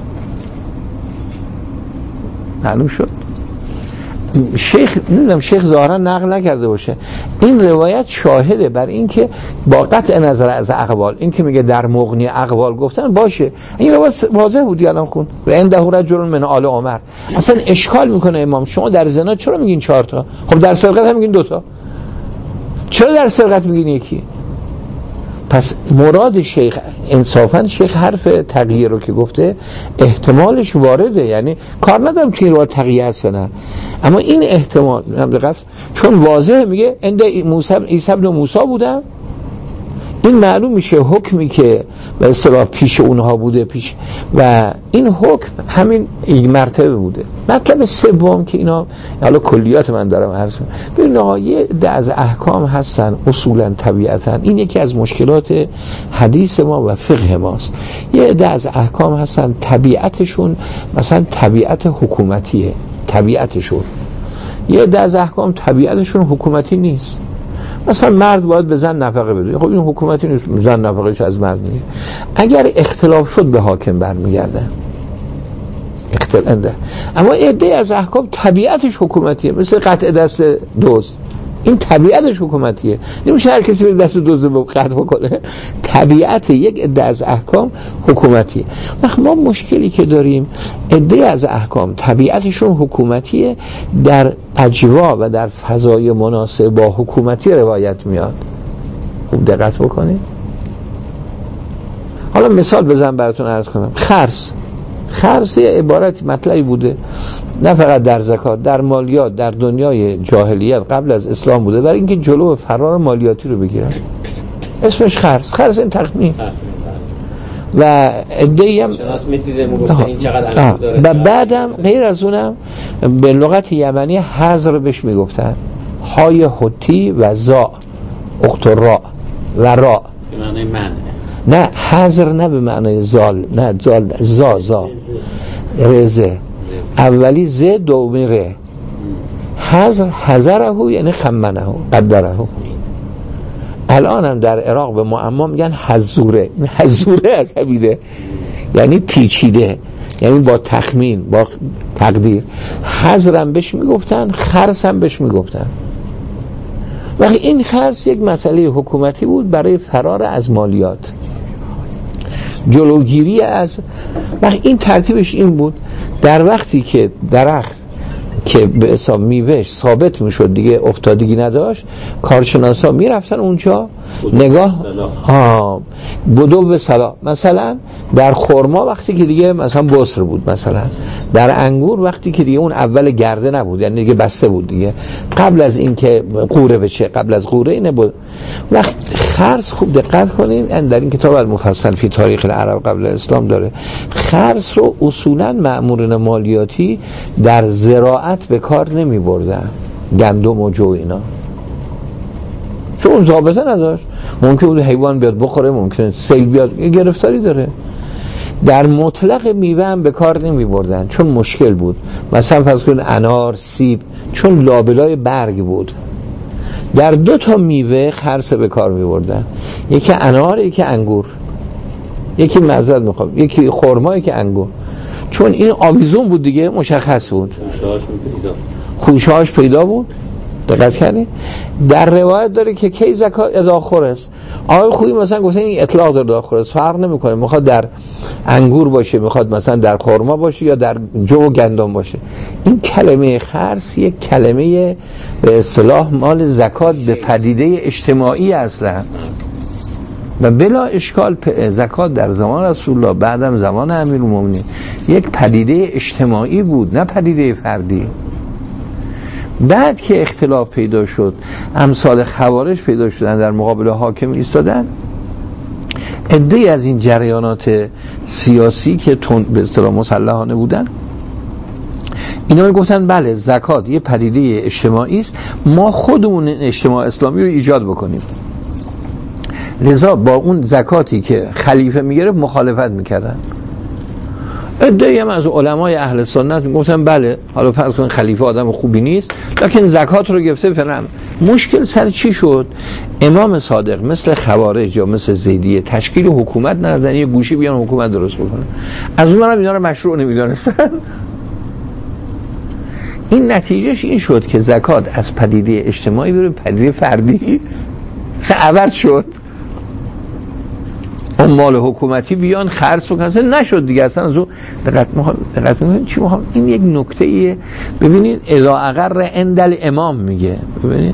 معلوم شد. شیخ نمیدونم شیخ ظاهرا نقل نکرده باشه، این روایت شاهده بر این که با قطع نظر از اقوال، این که میگه در مغنی اقوال گفتن باشه، این روایت واضح بود الان خون و عنده رجل من آل عمر. اصلا اشکال میکنه امام شما در زنا چرا میگین 4 تا؟ خب در سرقت هم میگین 2 تا، چرا در سرقت میگین یکی؟ پس مراد شیخ انصافا شیخ حرف تقیه رو که گفته احتمالش وارده، یعنی کار ندارم که این رو تقیه هست نه، اما این احتمال چون واضح میگه عند عیسی ابن موسی بودم، این معلوم میشه حکمی که به اصطلاح پیش اونها بوده پیش و این حکم همین یک مرتبه بوده. مطلب سوم که اینا حالا کلیات من دارم عرض کنم، ببین آقا یه عده از احکام هستن اصولا طبیعتا، این یکی از مشکلات حدیث ما و فقه ماست، یه عده از احکام هستن طبیعتشون مثلا طبیعت حکومتیه، طبیعتشون یه عده از احکام طبیعتشون حکومتی نیست. مثلا مرد باید به زن نفقه بده، خب این حکومتی نیست، زن نفقهش از مرد میگیره. اگر اختلاف شد به حاکم برمیگرده اما عده از احکام طبیعتش حکومتیه، مثل قطع دست دزد، این طبیعتش حکومتیه، نمیشه هر کسی به دست دزد قطع بکنه، طبیعت یک عده از احکام حکومتیه. وقت ما مشکلی که داریم عده از احکام طبیعتشون حکومتیه، در اجوا و در فضای مناسب با حکومتی روایت میاد. خوب دقت بکنید. حالا مثال بزنم براتون عرض کنم. خرس یه عبارت مطلعی بوده نه فقط در زکات، در مالیات در دنیای جاهلیت قبل از اسلام بوده، برای اینکه جلو فرار مالیاتی رو بگیرن اسمش خرس این تخمین و عده‌ای هم و بعدم غیر از اونم به لغت یمنی حذر بهش میگفتن، های حتی و زا اخت را و را به معنی من، نه حذر نه به معنی زال، نه زال زا رزه اولی ز دومی ره، حذره یعنی خمنه قدره. الان هم در عراق به معما میگن حزوره از حبیده یعنی پیچیده، یعنی با تخمین با تقدیر. حذرم بهش میگفتن، خرسم بهش میگفتن. وقتی این خرس یک مسئله حکومتی بود برای فرار از مالیات، جلوگیری از، وقتی این ترتیبش این بود در وقتی که درخت که به حساب میوهش ثابت میشد دیگه افتادگی نداشت، کارشناسا میرفتن اونجا نگاه بدو به صلاح. مثلا در خرما وقتی که دیگه مثلا بصر بود، مثلا در انگور وقتی که دیگه اون اول گرده نبود، یعنی دیگه بسته بود دیگه، قبل از این که قوره بشه، قبل از قوره اینه بود. وقت خرس خوب دقت کنین، در این کتاب المفصل فی تاریخ العرب قبل اسلام داره، خرس رو اصولا مأمورین مالیاتی در زراعت به کار نمی بردن، گندم و جو اینا، چون ضابطه نداشت، ممکن بود حیوان بیاد بخوره، ممکن سیل بیاد، یه گرفتاری داره. در مطلق میوه هم به کار نمی بردن چون مشکل بود. مثلا فرض کن انار، سیب، چون لابلای برگ بود، در 2 تا میوه خرس به کار می بردن، یکی انار، یکی انگور، یکی معذرت میخوام، یکی خرما، یکی انگور، چون این آویزون بود دیگه، مشخص بود، خوشهاش پیدا بود. دقت کردی؟ در روایت داره که کی زکات اداخور است. آقای خویی مثلا گفته این اطلاق داره داخل است، فرق نمیکنه، میخواد در انگور باشه، میخواد مثلا در خرما باشه یا در جو و گندم باشه. این کلمه خرس یک کلمه به اصطلاح مال زکات به پدیده اجتماعی اصلا، و بلا اشکال زکات در زمان رسول الله بعدم زمان امیرالمومنین یک پدیده اجتماعی بود، نه پدیده فردی. بعد که اختلاف پیدا شد، امثال خوارج پیدا شدن در مقابل حاکم ایستادن، عده‌ای از این جریانات سیاسی که به اصطلاح مسلحانه بودن، اینا گفتن بله زکات یه پدیده اجتماعی است، ما خودمون اجتماع اسلامی رو ایجاد بکنیم. لذا با اون زکاتی که خلیفه میگیره مخالفت میکردن. عده‌ای هم از علمای اهل سنت میگفتن بله حالا فرض کن خلیفه آدم خوبی نیست، لکن زکات رو گرفته فلان. مشکل سر چی شد؟ امام صادق مثل خوارج یا مثل زیدیه تشکیل حکومت ندادن، یه گوشی بیان حکومت درست بکنن، از اون هم اینا رو مشروع نمیدونستن. این نتیجهش این شد که زکات از پدیده اجتماعی به پدیده فردی عوض شد. اون مال حکومتی بیان خرج بکنن، اصلا نشد دیگه، اصلا از اون دقت می‌کنید چی می‌خوام. این یک نکته ببینید، اذا اقر عند الامام میگه، ببینید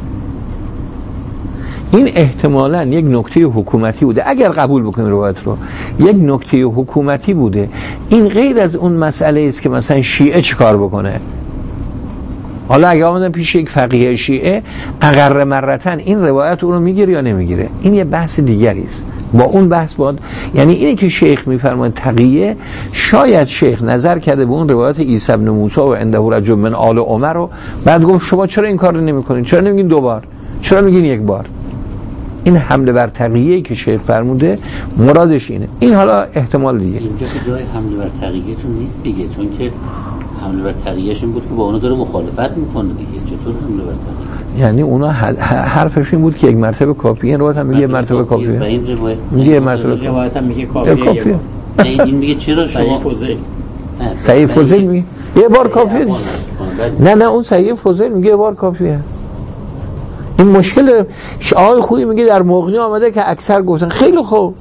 این احتمالاً یک نکته حکومتی بوده، اگر قبول بکنیم روایت رو، یک نکته حکومتی بوده. این غیر از اون مسئله است که مثلا شیعه چه کار بکنه. حالا اگه آمدن پیش یک فقیه شیعه اقر مرتن این روایت اون رو میگیره یا نمیگیره، این یه بحث دیگری است. با اون بحث باید، یعنی اینی که شیخ میفرماید تقیه، شاید شیخ نظر کرده به اون روایت عیسی ابن موسی و عنده رجل من آل عمر رو، بعد گفت شما چرا این کار رو نمی‌کنین، چرا نمیگین 2 بار، چرا میگین 1 بار. این حمله بر تقیه‌ای که شیخ فرموده مرادش اینه. این حالا احتمال دیگه اینجا که جای حمله بر تقیه‌تون نیست دیگه، چون که حمله بر تقیه‌اش این بود که با اونها داره مخالفت میکنه دیگه. چطور حمله بر تقیه؟ یعنی اونا حرفش این بود که 1 مرتبه کافیه. این روایت هم میگه 1 مرتبه کافیه، و این میگه 1 مرتبه روایت هم میگه کافیه. این میگه چرا شما صحیح فضیل میگه 1 بار کافیه. نه اون صحیح فضیل میگه 1 بار کافیه. این مشکل آقای خویی میگه در مغنی آمده که اکثر گفتن خیلی خوب.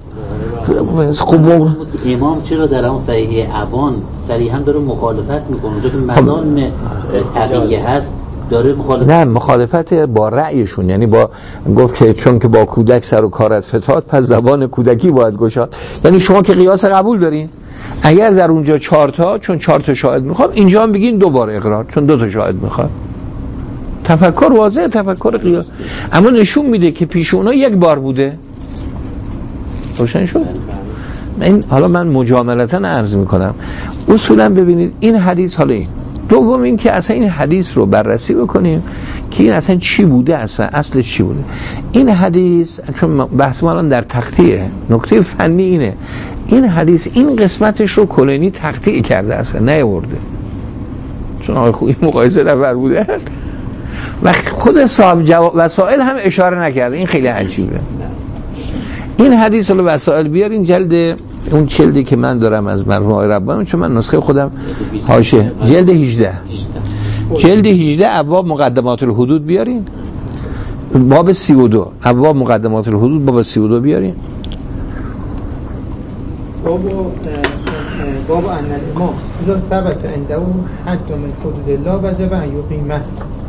امام چرا در اون صحیح ابان صریحا داره مخالفت میکنه، اونجا که مزان تقیه هست داره مخالفت. نه مخالفت با رأیشون، یعنی با گفت که چون که با کودک سر و کارت فتاد پس زبان کودکی باید گشاد. یعنی شما که قیاس قبول دارین، اگر در اونجا 4 تا، چون 4 تا شاهد میخوام، اینجا هم بگین 2 بار اقرار چون 2 تا شاهد میخواد. تفکر واضحه، تفکر قیاس، اما نشون میده که پیش اونا 1 بار بوده. روشن شد؟ این حالا من مجاملتاً عرض میکنم، اصولا ببینید این حدیث، حالا این دوم این که اصلا این حدیث رو بررسی بکنیم که این اصلا چی بوده، اصل چی بوده این حدیث. چون بحث ما الان در تقطیعه، نکته فنی اینه، این حدیث این قسمتش رو کلینی تقطیع کرده، اصلا نیاورده، چون آقای خویی مقایسه نفر بوده و خود صاحب وسائل هم اشاره نکرده. این خیلی عجیبه. این حدیث رو وسائل بیارین، اون جلدی که من دارم از مرحوم آقای ربانی، چون من نسخه خودم حاشیه، جلد 18 ابواب مقدمات الحدود بیارین. باب 32 ابواب مقدمات الحدود باب 32 بیاریم. باب ان الامام اذا ثبت عنده حد من حدود الله وجب ان یقیمه.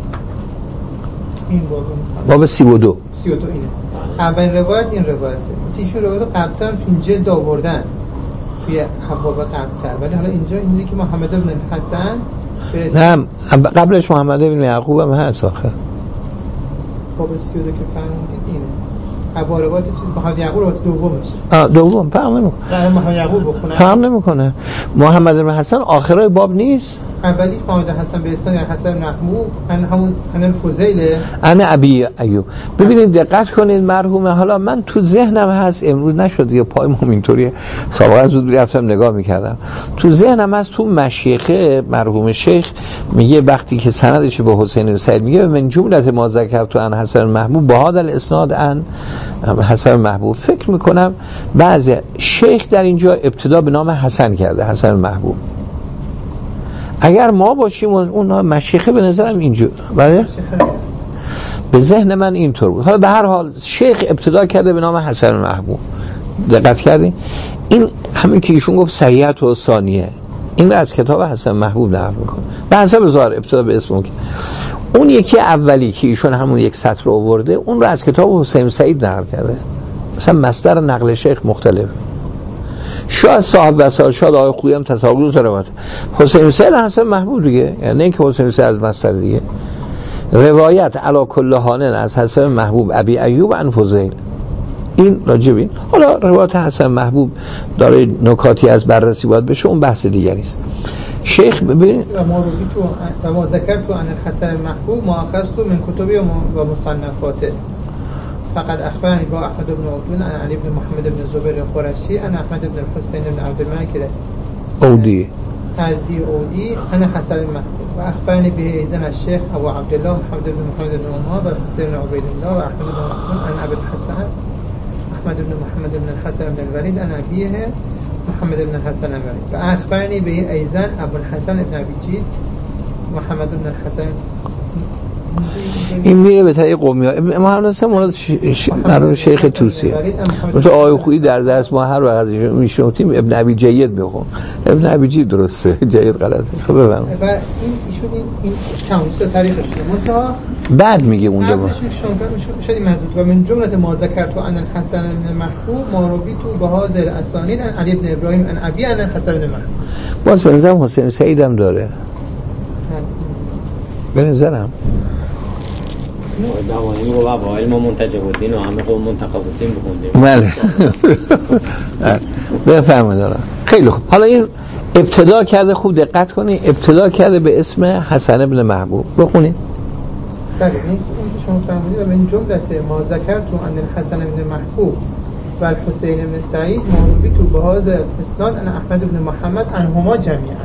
این باب 32 اینه. اولین روایت این روایته. ایشون روایت قبل‌تر تو جلد آوردن توی ابواب قبل‌تر، ولی حالا اینجا اینه که محمد بن حسن نه قبلش محمد بن یعقوب هم هست آخه. باب 32 که فرمودید اینه. ابواب روایت چیز محمد یعقوب روایت دومشه. دوم فرق نمیکنه. محمد یعقوب بخونه. فرق نمیکنه. محمد بن حسن آخرای باب نیست. اولی محمد حسن به اسناد حسن محمود همون فضیل انا ابی ایوب. ببینید دقت کنید مرحومه، حالا من تو ذهنم هست امروز نشد دیگه پایم اینطوریه، سابقا زود رفتم نگاه میکردم تو ذهنم هست تو مشیخه مرحوم شیخ میگه وقتی که سندش به حسین بن سعید میگه من جملت ما ذکر تو ان حسن محمود با هذا الاسناد ان حسن محمود، فکر میکنم بعضی شیخ در اینجا ابتدا به نام حسن کرده حسن محمود. اگر ما باشیم اون مشیخه به نظرم اینجور بله به ذهن من اینطور بود. حالا به هر حال شیخ ابتدا کرده به نام حسن محبوب. دقت کردین این همین که ایشون گفت صحیحت و ثانیه این رو از کتاب حسن محبوب نقل میکنه به حسب ظاهر ابتدا به اسم اون یکی اولی که ایشون همون یک سطر رو آورده اون رو از کتاب حسین سعید نقل کرده. مثلا مصدر نقل شیخ مختلف. شاید صاحب وسائل شاید آقای خویی هم تساقط روایت حسین سعید حسن محمود دیگه، یعنی نه اینکه حسین سعید از مصدر دیگه. روایت علی کل حال از حسن محبوب ابی ایوب عن فضیل این راجبین. حالا روایت حسن محبوب داره نکاتی از بررسی باید بشه اون بحث دیگری است. شیخ ببین و ما ذکرت عن الحسن محبوب ما اخذت من کتبی و مصنفاته فقط اخبرني با احمد بن عبدون عن علي بن محمد بن زبير القرشي عن احمد بن الحسين بن عبد الملك اودي اودي انا حسن محمود و اخبرني به ايضا الشيخ ابو عبد الله محمد بن محمد بن عمر و حسين بن عبيد الله و احمد بن محمود عن ابي الحسن احمد بن محمد بن الحسن بن الوليد عن ابيه محمد بن الحسن الوليد و اخبرني به ايضا ابو الحسن بن ابي جيد محمد بن الحسن. این میره به طریق قومی ها. محمد حسن مرحوم شیخ توسیه مثل آقای خویی در درس ما هر وقت میشنوتیم ابن ابی جید میخون ابن ابی جید درسته جید غلطه. خب بفهم و این ایشون این تمویل تاریخش منتها بعد میگه اون دو شدی محدود و من جمله ما ذکرت ان الحسن بن محبوب ما روی تو به هذه الاسانید ان علی بن ابراهیم ان ابی ان الحسن بن محبوب. باز به نظرم حسین سعید هم داره به نظرم دوایی میگو بابا علم منتجه بودین و همه قوم منتخب بودین بخوندیم. بله بفرمایید دارم. خیلی خوب. حالا این ابتدا کرده خوب دقت کنید ابتدا کرده به اسم حسن بن محبوب بخونید. بله این که شما فرمودید و من جملت ما ذکرت ان الحسن بن محبوب و الحسین بن سعید موروبی تو به هذا اسناد ان احمد بن محمد عنهما جمیعا.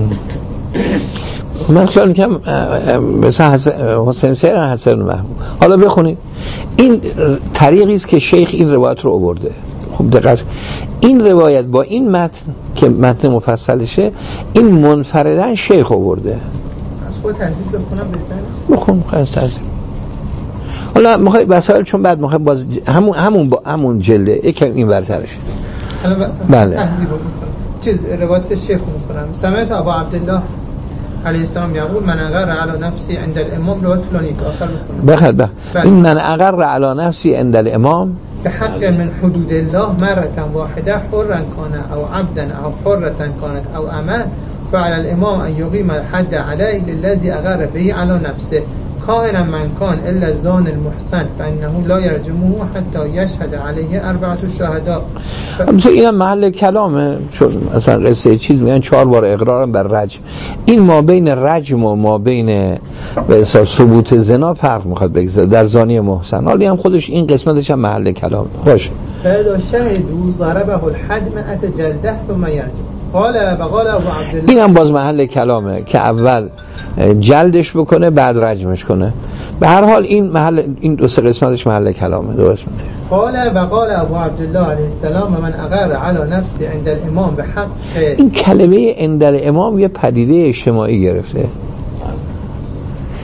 من خیال میکنم مثلا حسین سعید حسن محمود. حالا بخونید این طریقی است که شیخ این روایت رو آورده. خب دقت این روایت با این متن که متن مفصلشه این منفردن شیخ آورده. از خود تهذیب بخونم بهتره است. بخون از تهذیب. حالا میخوای وسایل چون بعد میخوای باز همون جلده یکم این ورترشه. بله. چیز روایت شیخ میکنم. سمعت ابو عبدالله علیه السلام یقول من اقر علی نفسی عند الامام روایت فلانی که آخر میکنم. بخیر این من اقر علی نفسی عند الامام به حق من حدود الله مرة واحده حرا کان او عبدا او حرة کانت او امه فعلى الامام ان یقیم الحد علیه للذی اقر به علی نفسه کائنا من کان الا الزان المحسن فانه لا یرجمه حتی یشهد علیه 4 شهدا. مثلا اینم محل کلامه چون مثلا قصه چیز میگن 4 بار اقرارم بر رجم. این ما بین رجم و ما بین به اصطلاح ثبوت زنا فرق میخواد بگذاره در زانی محسن. حالی هم خودش این قسمتش هم محل کلام باشه. فاذا شهدوا ضربه الحد 100 جلده ثم یرجم. قال ابو عبدالله این هم باز محل کلامه که اول جلدش بکنه بعد رجمش کنه. به هر حال این دو سه قسمتش محل کلامه دو قسمته. قال ابو عبدالله علیه السلام من اقر علی نفسی عند الامام به حق. این کلمه عند الامام یه پدیده اجتماعی گرفته.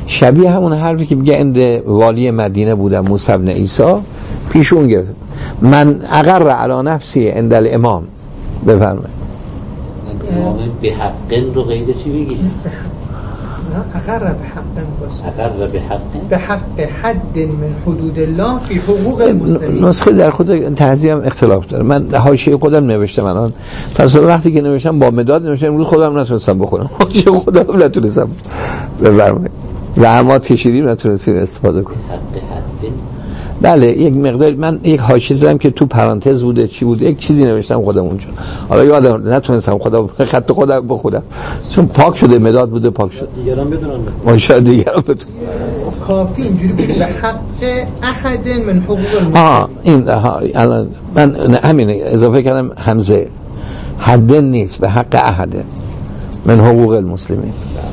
شبیه همون حرفی که میگه اند والی مدینه بودم موسی بن عیسی، پیش اون گفت من اقر علی نفسی عند الامام. بفرمایید امام به حقن رو قید چی بگی؟ اقر به حقن باشه، اقر به حقن به حق حد من حدود الله فی حقوق المسلمین. نسخه در خود تهذیب هم اختلاف داره. من حاشیه خودم نوشتم الان، پس وقتی که نوشتم با مداد نوشتم، امروز خودم نتونستم بخونم، حاشیه خودم نتونستم. بفرمایید زحمات کشیدیم نتونستیم استفاده کنیم. حق حد بله یک مقدار من یک حاشیه زدم که تو پرانتز بوده چی بوده، یک چیزی نوشتم خودم اونجا، حالا یادم نتونستم خط خودم بخونم چون پاک شده، مداد بوده پاک شد، دیگران بدونن ما شاید دیگران بدونن. کافی اینجوری بود به حق احد من حقوق المسلمین. این الان من همین اضافه کردم همزه، حد نیست، به حق احد من حقوق المسلمین.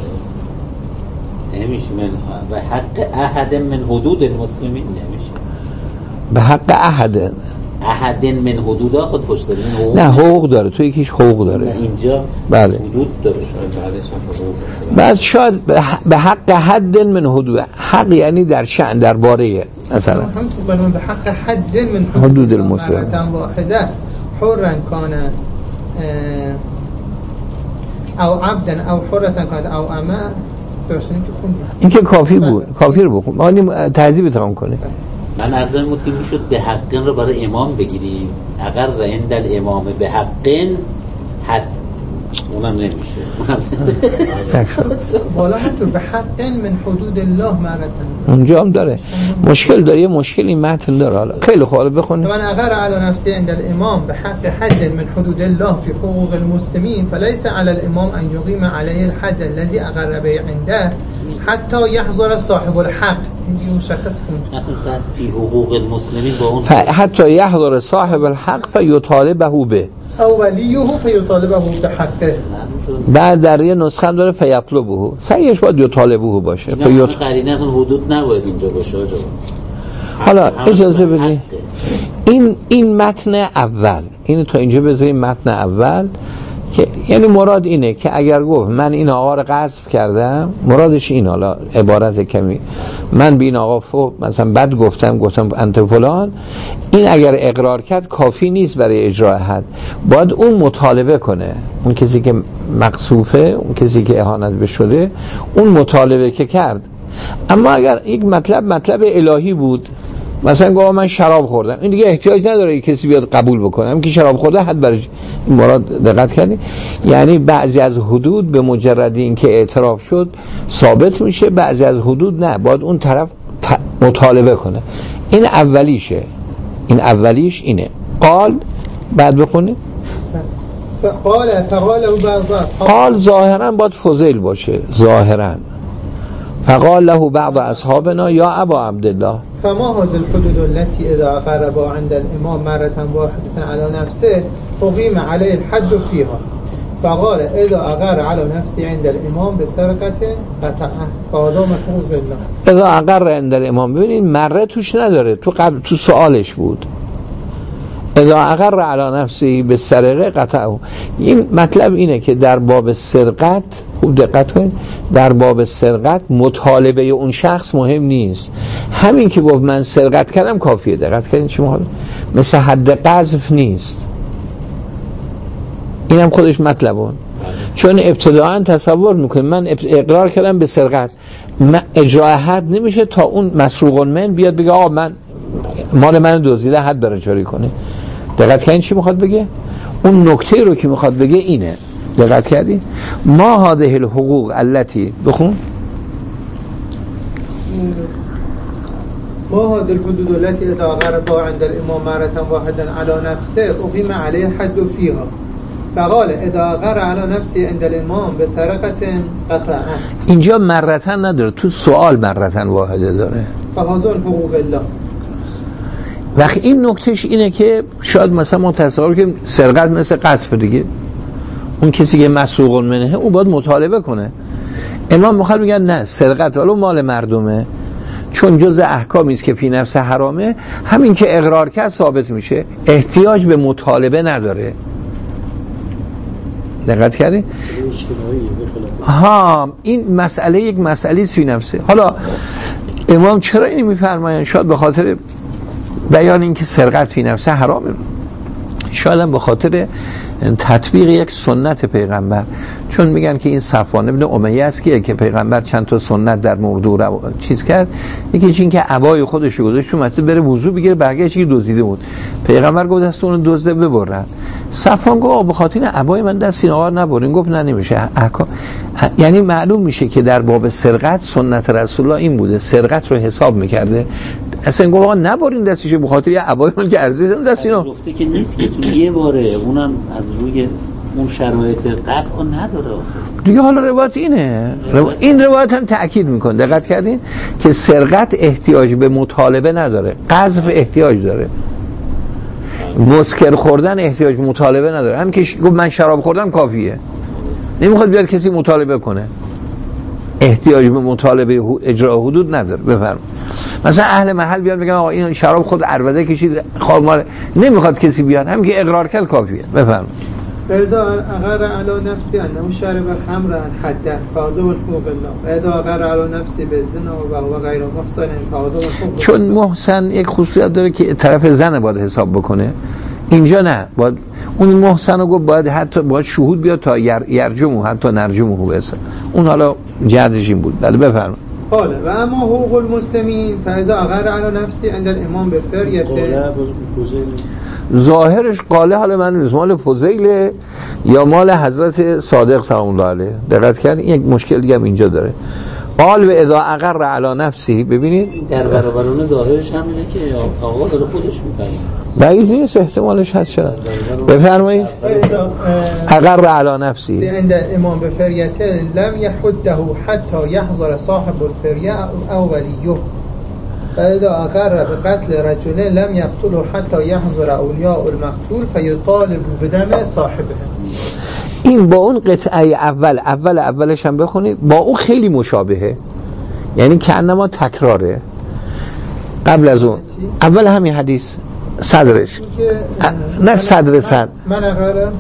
نمیشه من به حق احد من حدود المسلمین نمیشه، به حق احد من حدود خود پشت داره نه حقوق داره، تو یکیش حقوق داره اینجا بله حدود داره، بعد شاید به حق حد من حدود، حق یعنی در شأن درباره مثلا هم به حق حد من حدود المسلمین واحده حرا کان او عبدا او حرة کان او اما. این که کافی بود، کافی رو بخون، ما تهذیب تمام کنیم. من عرضم بود که میشد به حقن رو برای امام بگیریم، اگر عند الامام به حقن حد اونم نمیشه، بالا همطور به حقن من حدود الله مرتن اونجا هم داره مشکل داره، یه مشکل این متن داره. حالا خیلی خوب بخونیم. من اگر علی نفسی عند الامام به حق حد من حدود الله فی حقوق المسلمین فلیس علی الامام ان یقیم علیه الحد الذي اقر به عنده حتی یحضر صاحب الحق. این مشخص کنید اصلا فی حقوق المسلمین با اون حتی یحضر صاحب الحق فیطالبه به او ولیه فیطالبه به حقه. بعد در یه نسخه هم داره فیطلبه، صحیحش باید یطالبه باشه. قرینه از اون حدود نباید اینجا باشه. حالا اجازه بدید این متن اول، این تا اینجا بذاریم متن اول که یعنی مراد اینه که اگر گفت من این آقا رو غصب کردم، مرادش این، حالا عبارت کمی من به این آقا مثلا بد گفتم انت فلان، این اگر اقرار کرد کافی نیست برای اجرای حد، باید اون مطالبه کنه، اون کسی که مقصوفه، اون کسی که اهانت به شده، اون مطالبه که کرد. اما اگر یک مطلب الهی بود، مثلا گفت من شراب خوردم، این دیگه احتیاج نداره کسی بیاد قبول بکنه، هم که شراب خورده حد برای این مراد دقت کردی. یعنی بعضی از حدود به مجرد اینکه اعتراف شد ثابت میشه، بعضی از حدود نه، باید اون طرف مطالبه کنه. این اولیشه، این اولیش اینه. قال بعد بخونی قال ظاهرا باید فضیل باشه، ظاهرا فقال له بعض اصحابنا یا ابا عبدالله فما هذه الحدود التي اذا قرب عند الامام مرة واحدة على نفسه اقيم عليه الحد فيها فقال اذا اقر على نفسه عند الامام بسرقة قطعه فهذا من حقوق الله. اذا اقر عند الامام، ببینید مره توش نداره، تو سوالش بود اذا اقر علی نفسی به سرقه قطعه. این مطلب اینه که در باب سرقت، خوب دقت کنید، در باب سرقت مطالبه اون شخص مهم نیست، همین که گفت من سرقت کردم کافیه. دقت کنید چی مهم، مثل حد قذف نیست. اینم خودش مطلبه، چون ابتداعا تصور میکنه من اقرار کردم به سرقت، اجرای حد نمیشه تا اون مسروق من بیاد بگه آقا من مال من دزدیده، حد برای جاری کنه. دقت کردین چی میخواد بگه؟ اون نکته رو که میخواد بگه اینه. دقت کردین؟ ما هذه الحقوق التي بخون ما هذه الحدود التي اذا قرب عند الامام مرة واحدة على نفسه اقيم عليه الحد فيها فقال اذا قر على نفسه عند الامام بسرقة قطعه. اینجا مرتن نداره، تو سوال مرتن واحده داره. فهذا حقوق الله. وقتی این نکتهش اینه که شاید مثلا ما تصور کنیم سرقت مثل قذف دیگه، اون کسی که مسروق منه او باید مطالبه کنه. امام مخالف میگن نه، سرقت ولو مال مردمه، چون جز احکامی است که فی نفس حرامه، همین که اقرار کرد ثابت میشه، احتیاج به مطالبه نداره. دقت کردین؟ این مسئله یک مسئله فی نفسه. حالا امام چرا اینو میفرمایند؟ شاید به خاطر بیان اینکه سرقت فی نفسه حرامه، شاید هم به خاطر تطبیق یک سنت پیغمبر، چون میگن که این صفوان ابن امیه است که پیغمبر چند تا سنت در مورد چیز کرد. یکی این که عبای خودش رو گذاشت تو مسجد بره وضو بگیره، برگشت که دزدیده بود، پیغمبر گفت دست اون دزده ببرن. صفوان گفت به خاطر عبای من دست این آقا نبرین. گفت نه نمیشه. یعنی معلوم میشه که در باب سرقت سنت رسول الله این بوده، سرقت رو حساب میکرده، اصلا گفت آقا نبرین دستش به خاطر عبای من که ارزش دست اینا گفته که نیست که تو یه باره، اونم از روی اون شرایط قطع نداره دیگه. حالا روایت اینه، این روایت هم تأکید میکنه، دقت کردین که سرقت احتیاج به مطالبه نداره، قذف احتیاج داره، مسکر خوردن احتیاج به مطالبه نداره. هم که گفت من شراب خوردم کافیه، نمیخواد بیاد کسی مطالبه کنه، احتیاج به مطالبه اجرا حدود نداره. بفرم مثلا اهل محل بیان بگن آقا این شراب خود عربده کشید خواب مال، نمیخواد کسی بیاد، هم که اقرار کرد کافیه. بفرم فاذا اقر علی نفسی انه شرب خمرا حدا فاذا بالحقوق الله، اذا اقر علی نفسی بالزنا و هو غیر محسن فاذا بالحقوق. چون محسن یک خصوصیت داره که طرف زن باید حساب بکنه، اینجا نه، باید اون محسن رو گفت باید حتی باید شهود بیاد تا یرجمو حتی نرجمو بسه، اون حالا جهدش این بود. بله بفرمایید. قال و اما حقوق المسلمین فاذا اقر علی نفسی عند الامام بفریته، ظاهرش قاله، حالا من مال فضیل یا مال حضرت صادق سلام الله علیه. دقت کردین یک مشکل دیگه هم اینجا داره. قال و اذا اقر علی نفسی، ببینید در برابر اون ظاهرش هم اینه که آقا داره خودش میکنه، بعید نیست، احتمالش هست. چرا؟ بفرمایید. اقر علی نفسی عند الامام بفریته لم يحده حتى يحضر صاحب الفریه او ولیه، فاذا اقر بقتل رجل لم يقتله حتى يحضر اولیاء المقتول فيطالب بدم صاحبه. این با اون قطعه اولش هم بخونید، با اون خیلی مشابهه، یعنی که انما تکراره. قبل از اون اول همین حدیث صدرش نه صدر من اقرارم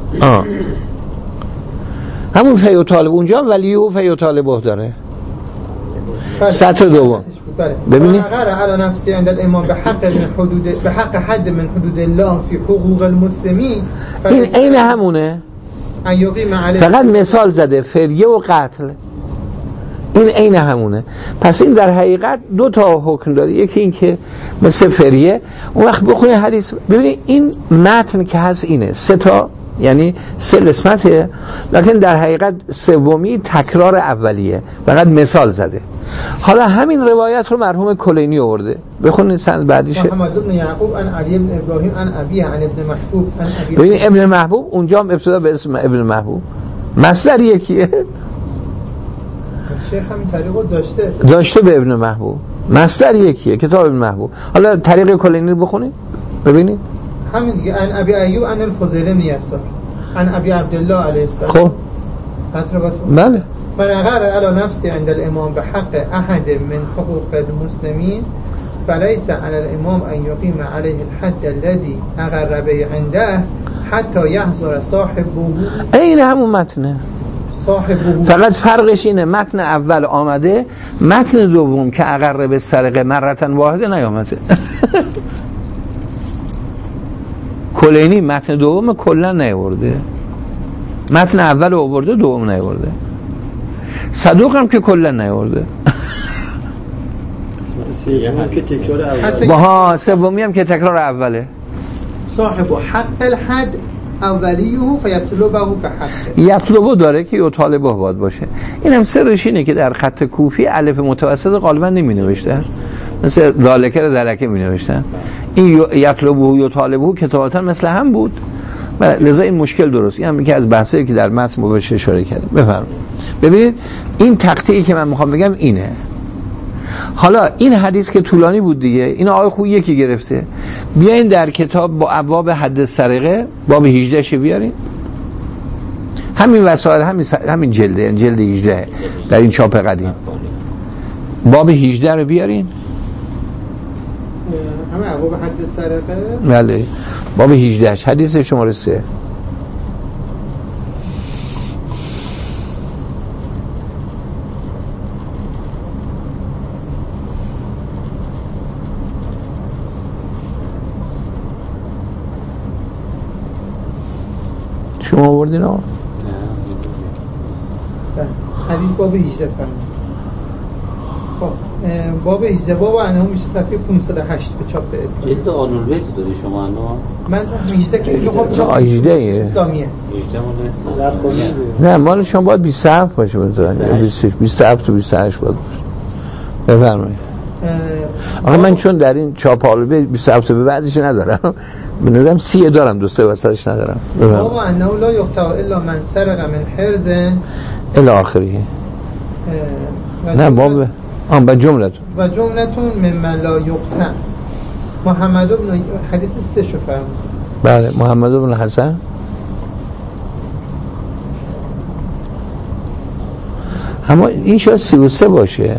همون فیطالب، اونجا هم ولیه و فیطالبه داره. سطر دوم ببینید اقر علی نفسی عند الامام بحق حد من حدود الله فی حقوق المسلمین، این عین همونه، فقط مثال زده فریه و قتل، این عین همونه. پس این در حقیقت دو تا حکم داره، یکی این که مثل فریه، اون وقت بخونید حدیث ببینید این متن که هست اینه، سه تا یعنی سه قسمته، لکن در حقیقت سومی تکرار اولیه، فقط مثال زده. حالا همین روایت رو مرحوم کلینی آورده، بخونید سند بعدیشه. محمد بن یعقوب عن علی بن ابراهیم عن ابیه عن ابن محبوب عن ابی. ببین ابن محبوب اونجا هم ابتدا به اسم ابن محبوب، مصدر یکیه. شیخ همین طریقو داشته به ابن محبوب، مصدر یکیه، کتاب ابن محبوب. حالا طریق کلینی رو بخونید ببینید. همین دیگه عن ابی ایوب عن الفضیل بن یسار عن ابی عبدالله علیه السلام. خب بله. من اقر علی نفسی عند الامام بحق احد من حقوق المسلمین فلیس علی الامام ان یقیم علیه الحد الذي اقر به عنده حتی یحضر صاحبه. این همون متنه، فقط فرقش اینه متن اول آمده، متن دوم که اقر به سرقه مرتن واحده نیامده. کلینی متن دوم کلا نیاورده، متن اول آورده دوم نیاورده، صدوق هم که کلا نیاورده. باها سومی هم که تکرار اوله. صاحب حق الحد اولیه فیطلبه به حق، یطلبه داره که یطالبه باید باشه. این هم سرش اینه که در خط کوفی الف متوسط غالبا نمی نوشته، مثل ذالکه رو درکه می نوشتن. این یطلبه و یطالبه کتاباتا مثل هم بود و لذا این مشکل درست. این هم یکی از بحثایی که در متن بهش اشاره کردم. بفرمایید. ببینید این تقطیعی که من میخوام بگم اینه. حالا این حدیث که طولانی بود دیگه، این آقای خوب یکی گرفته، بیاین در کتاب با ابواب حد سرقه باب 18 ش بیارین، همین وسائل همین جلده، یعنی جلد 18 در این چاپ قدیم، باب 18 رو بیارین، همه ابواب حد سرقه. بله باب 18 حدیث شماره 3. شما آوردین آقا؟ حدیث باب 18 فرمود. باب 18 باب انها میشه صفحه 508 به چاپ اسلامی. جلد آلول بیت داری شما انا؟ من 18 که خب چاپ 18 اسلامیه. 18 مال نه مال شما باید 27 باشه مثلا 27 تا 28 باید باشه. بفرمایید. آقا من چون در این چاپ آلول بیت 27 به بعدش ندارم. به نظرم 30 دارم دوسته وسطش ندارم. باب انه لا یقطع الا من سرق من حرز الی آخره. نه باب با جملتون و جملتون ممن لا یقطع. محمد بن حدیث 3 شو فرمود. بله محمد بن حسن اما این شاید 33 باشه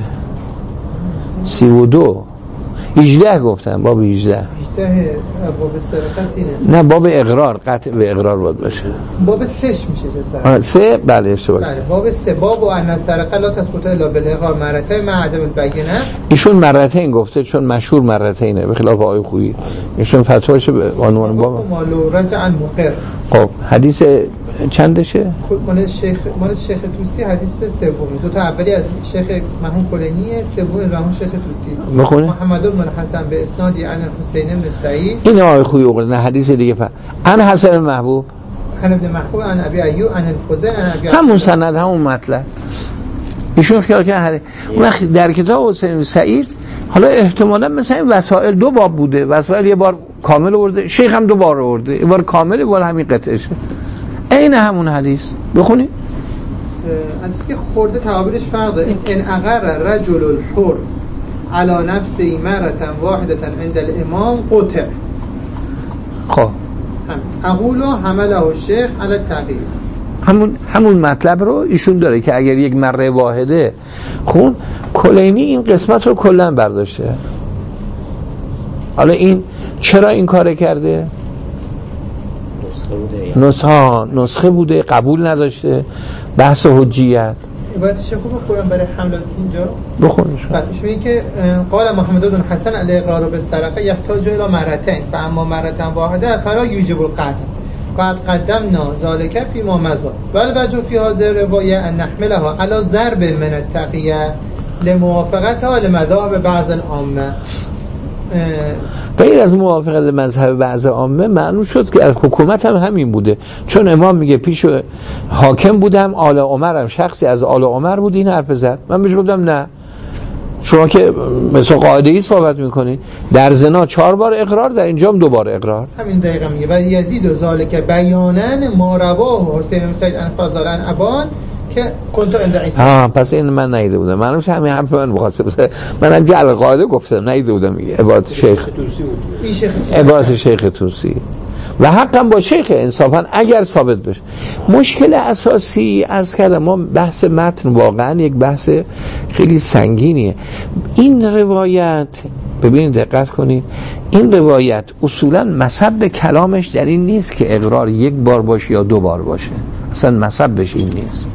32 18 گفتم باب 18 باب سرقت اینه. نه باب اقرار قطع به اقرار باید باشه باب 3 میشه چه سرقت 3 بله اشتباه بله باب 3 باب و ان سرقه لا تثبت الا بالاقرار مرتين مع عدم البینه. ایشون مرتين گفته چون مشهور مرتينه به خلاف آقای خویی ایشون فتواش به عنوان باب مالو رجع مقر. خب حدیث چندشه مال شیخ توسی حدیث سومی. دو تا اولی از شیخ مرحوم کلینی سومی مرحوم شیخ توسی بخونه محمد بن حسن به اسنادی عن حسین بن سعید. این آقای خویی اومد حدیث دیگه عن حسن محبوب عن ابن محبوب عن ابي ايوب عن الفضيل عن ابي همون سند همون مطلب ایشون خیال کرده وقتی در کتاب حسین سعید حالا احتمالا مثلا این وسائل 2 باب بوده وسائل یه بار کامل آورده شیخ هم 2 بار آورده یه بار کامل یه بار همین قطعشه عین همون حدیث بخونید از که خورده تعابیرش فرق داره. ان اقر رجل الحر على نفسه مرة واحدة عند الامام قطع. خب اقول حمله الشيخ على التغییر. همون مطلب رو ایشون داره که اگر یک مره واحده خون کلینی این قسمت رو کلا برداشته. حالا این چرا این کار کرده؟ نسخه بوده قبول نداشته بحث حجیت. عبارتش خوب بخورم برای حمله اینجا بخونش. بله میگه که قال محمد بن حسن الاقرار بالسرقه يحتاج الى مرتين فاما مرة واحده فلا يوجب القطع بعد قدمنا ذلك فيما مضى والوجه في هذه الروايه ان نحملها على ضرب من التقيه لموافقتها لمذاهب بعض العامه. غیر از موافقت مذهب بعض عامه معلوم شد که حکومت هم همین بوده چون امام میگه پیش حاکم بودم آل عمرم شخصی از آل عمر بود این حرف زد من بهش گفتم نه شما که مثل قاعده‌ای صحبت میکنید در زنا 4 بار اقرار در اینجا هم 2 بار اقرار همین دقیقا میگه و یزید و ذالک بیانن ما رواه حسین بن سعید عن فضل عن ابان که کنت عند عیسی. پس این من ندیده بودم معلومه همین حرف من بخواسته باشه منم جعل قاعده گفتم ندیده بودم عبارت شیخ توسی عبارت شیخ توسی و حقا با شیخ انصافا اگر ثابت بشه. مشکل اساسی عرض کردم ما بحث متن واقعا یک بحث خیلی سنگینیه. این روایت ببینید دقت کنید این روایت اصولا مصب کلامش در این نیست که اقرار 1 بار باشه یا 2 بار باشه اصلا مصبش این نیست.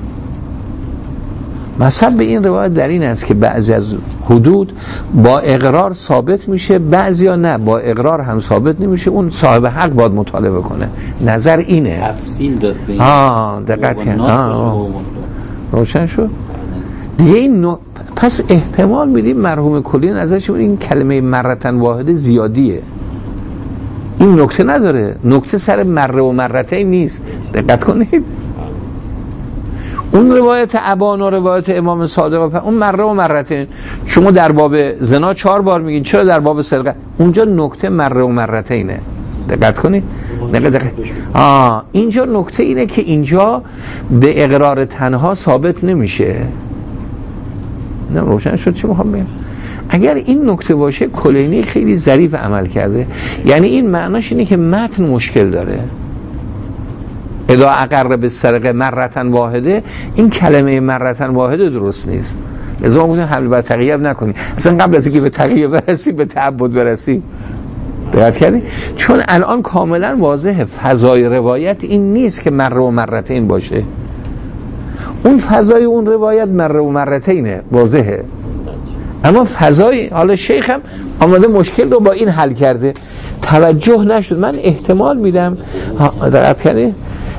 مصب این روایت در این است که بعضی از حدود با اقرار ثابت میشه بعضی ها نه با اقرار هم ثابت نمیشه اون صاحب حق باید مطالبه کنه. نظر اینه تفصیل داد به این دقت کن روشن شد دیگه این پس احتمال میدیم مرحوم کلی ازش این کلمه مرتن واحده زیادیه این نکته نداره نکته سر مره و مرتین نیست دقت کنید اون روایت ابان و روایت امام صادق اون مره و مرتین شما در باب زنا 4 بار میگین چرا در باب سرقه اونجا نکته مره و مرتینه دقت کنید دقت. اینجا نکته اینه که اینجا به اقرار تنها ثابت نمیشه. نه روشن شد چی میخوام بگم اگر این نکته باشه کلینی خیلی ظریف عمل کرده یعنی این معناش اینه که متن مشکل داره اذا اقر بالسرقه مرتن واحده این کلمه مرتن واحده درست نیست لذا بودن حمل بر تقیه نکنی اصلا قبل از اینکه به تقیه برسی به تعبد برسی دقت کردی چون الان کاملا واضحه فضای روایت این نیست که مره و مرتین باشه اون فضای اون روایت مره و مرتینه واضحه اما فضای حالا شیخ هم آمده مشکل رو با این حل کرده توجه نشد من احتمال میدم دقت کردی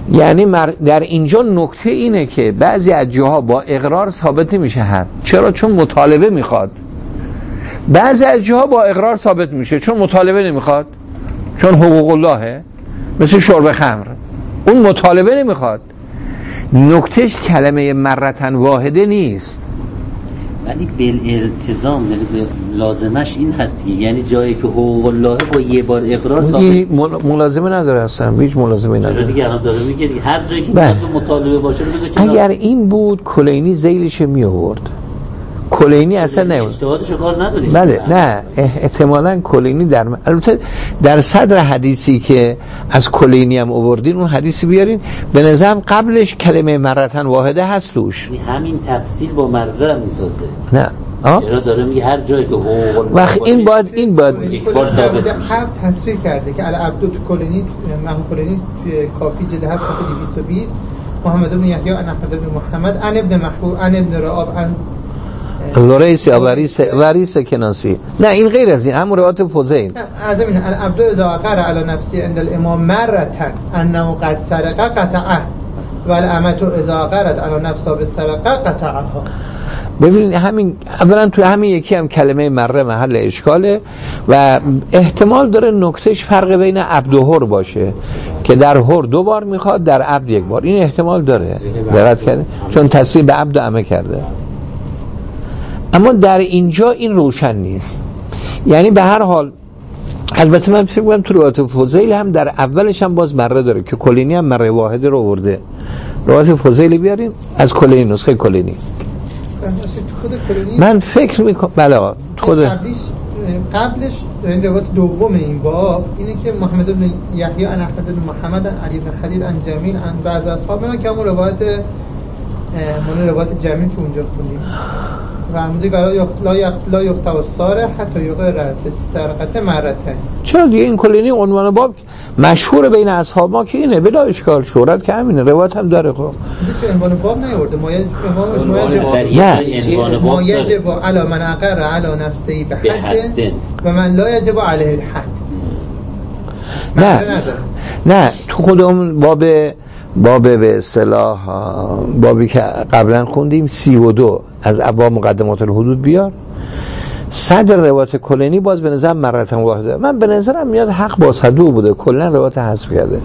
یعنی در اینجا نکته اینه که بعضی از جاها با اقرار ثابت نمیشه حد. چرا؟ چون مطالبه میخواد. بعضی از جاها با اقرار ثابت میشه چون مطالبه نمیخواد، چون حقوق اللهه، مثل شرب خمر، اون مطالبه نمیخواد. نکتهش کلمه مرتن واحده نیست، ولی بالالتزام، یعنی لازمش این هست، یعنی جایی که حقوق الله با یه بار اقرار ثابت ملازمه نداره اصلا، هیچ ملازمه نداره دیگه. الان داره میگه هر جایی که مطالبه باشه اگر این بود کلینی ذیلش می آورد. کلینی اصلا نه اجتهادش کار نداره. بله نه احتمالاً کلینی البته در صدر حدیثی که از کلینی هم آوردین اون حدیثی بیارین به نظرم قبلش کلمه مرتن واحده هست توش. همین تفصیل با مرره میسازه. نه چرا داره میگه هر جایی که حقوق وقت این باید یک بار ثابت هم تصریح کرده که العبد تو کلینی محمود کلینی کافی جلد 7 صفحه 220 محمد بن یحیی عن احمد بن محمد عن ابن محبوب عن ابن رعاب عن لوریس یا وریس کناسی. نه این غیر از این، همون روایت فضیل. از این العبد اذا اقر علی نفسی عند الامام مرتا انه قد سرق قطعه والامه اذا اقرت علی نفسها بالسرقه قطعها. ببینید همین اولا تو همین یکی هم کلمه مره محل اشکاله و احتمال داره نکتهش فرق بین عبد و حر باشه که در حر 2 بار میخواد، در عبد 1 بار. این احتمال داره، دقت کرده؟ چون تصریح به عبد و عمه کرده. اما در اینجا این روشن نیست. یعنی به هر حال البته من فکر می‌کنم تو روایت فضیل هم در اولش هم باز مره داره که کلینی هم مره واحده رو آورده. روایت فضیل بیارین از کلینی، نسخه کلینی. من فکر میکنم بله خود قبلش روایت دوم این باب اینه که محمد بن یحیی عن احمد بن محمد عن علی بن حدید عن جمیل عن بعض اصحابنا که همون روایت جمیل که اونجا خوندیم و میگه لا یقطع الصارع حتی یقر به سرقت مرتين. چرا دیگه این کلینی عنوان باب مشهور بین اصحاب ما که اینه، بلا اشکال، شهرت که همینه، روایت هم داره. خب دیگه عنوان باب نیورده، ما یجب علی من اقر علی نفسه به حد و من لا یجب علیه الحد. نه تو خودمون باب به اصطلاح بابی که قبلا خوندیم 32 از ابواب مقدمات الحدود بیار، صدر روایت کلینی باز به نظر مرتن واحده. من به نظرم میاد حق با صدو بوده، کلا روایت حذف کرده.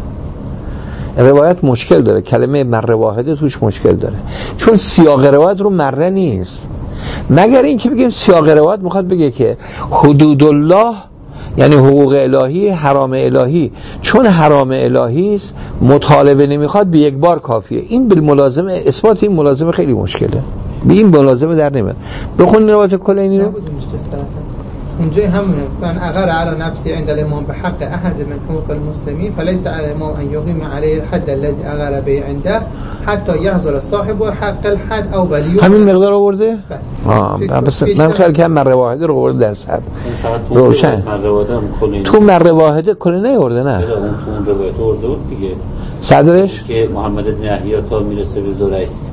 روایت مشکل داره، کلمه مره واحده توش مشکل داره، چون سیاق روایت رو مره نیست. مگر این که بگیم سیاق روایت میخواد بگه که حدود الله یعنی حقوق الهی، حرام الهی، چون حرام الهی است مطالبه نمیخواد، به 1 بار کافیه. این بالملازمه، اثبات این ملازمه خیلی مشکله، به این ملازمه در نمیاد. بخون روایت کلینی رو اونجا همونه من اقر علی نفسی عند الامام بحق احد من حقوق المسلمین فليس على الامام ان يقيم عليه الحد الذي اقر به عنده حتی يحضر صاحب حق الحد او ولی. همین مقدار آورده؟ بس من خیال کنم مره واحده رو آورده در صد روشن. تو مره واحده کلینی آورده نه؟ اون تو اون روایت آورده بود دیگه صدرش که محمد بن یحیی تا میرسه به زریس.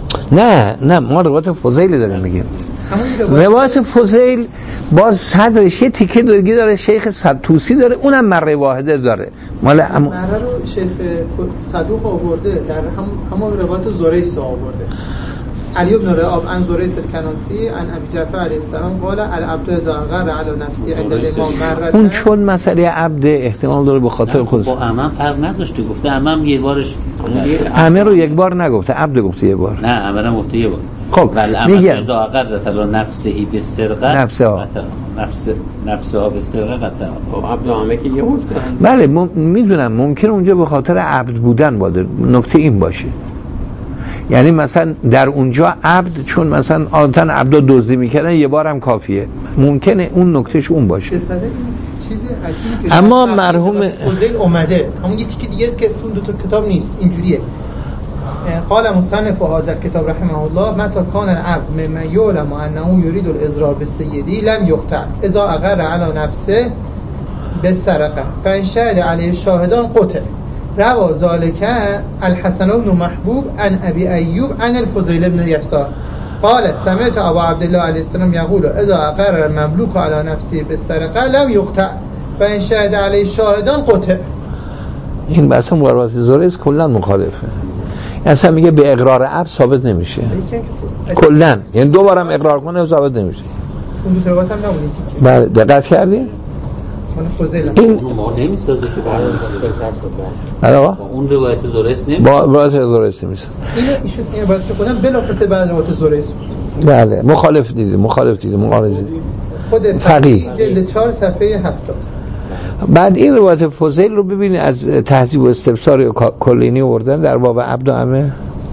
نه ما روایت فضیل داریم میگیم. روایت فضیل باز صدرش یه تیکه دیگه داره، شیخ توسی داره، اونم مره واحده داره. مال مره رو شیخ صدوق آورده، در همون روایت زریس آورده. علی بن رعاب عن زریس الکناسی عن ابی جعفر علیه السلام قال العبد اذا اقر علی نفسی عند الامام مرتين. اون چون مسئله عبد احتمال داره به خاطر خودش با عمم فرق نذاشته، گفته عمم 1 بارش عمه رو 1 بار نگفته، عبد گفته 1 بار. نه عمم گفته 1 بار. خب میگه اذا اقرت علی نفسه به سرقه نفسها به سرقه قطعا. خب عبد عمه که 1 بار. بله میدونم ممکن اونجا به خاطر عبد بودن باشه، نکته این باشه. یعنی مثلا در اونجا عبد چون مثلا عادتاً عبدا دزدی میکردن 1 بار هم کافیه، ممکنه اون نکتهش اون باشه. چیزی عجیبه که اما مرحوم فضیل اومده همون یه تیکه دیگه است که تو 2 تا کتاب نیست، اینجوریه. قال مصنف هذا الكتاب رحمه الله متى كان العبد مما يعلم انه يريد الاضرار بالسيدي لم يقطع اذا اقر على نفسه بالسرقه فان شهد عليه الشاهدان قطع. روى ذلك الحسن بن محبوب عن ابي ايوب عن الفضيل بن يسار قال سمعت ابا عبد الله عليه السلام يقول اذا اقر المملوك على نفسه بالسرقه لم يقطع فان شهد عليه الشاهدان قطع. این اصلا با روایت زوریس کلا مخالفه. اصلا میگه به اقرار عبد ثابت نمیشه کلا، یعنی دو بارم اقرار کنه ثابت نمیشه. اون دو روایت هم نبودید که بله دقت کردین؟ این ما نمیسازه که بعد آقا اون روایت زوریس نمیشه، با روایت زوریس نمیشه. اینو ایشون این روایت که خودم بلافاصله بعد روایت زوریس بله مخالف دیدی معارضه خود فقیه جلد 4 صفحه 70. بعد این روایت فضیل رو ببینید از تهذیب و استبصار کلینی آوردن در باب عبد و عمه.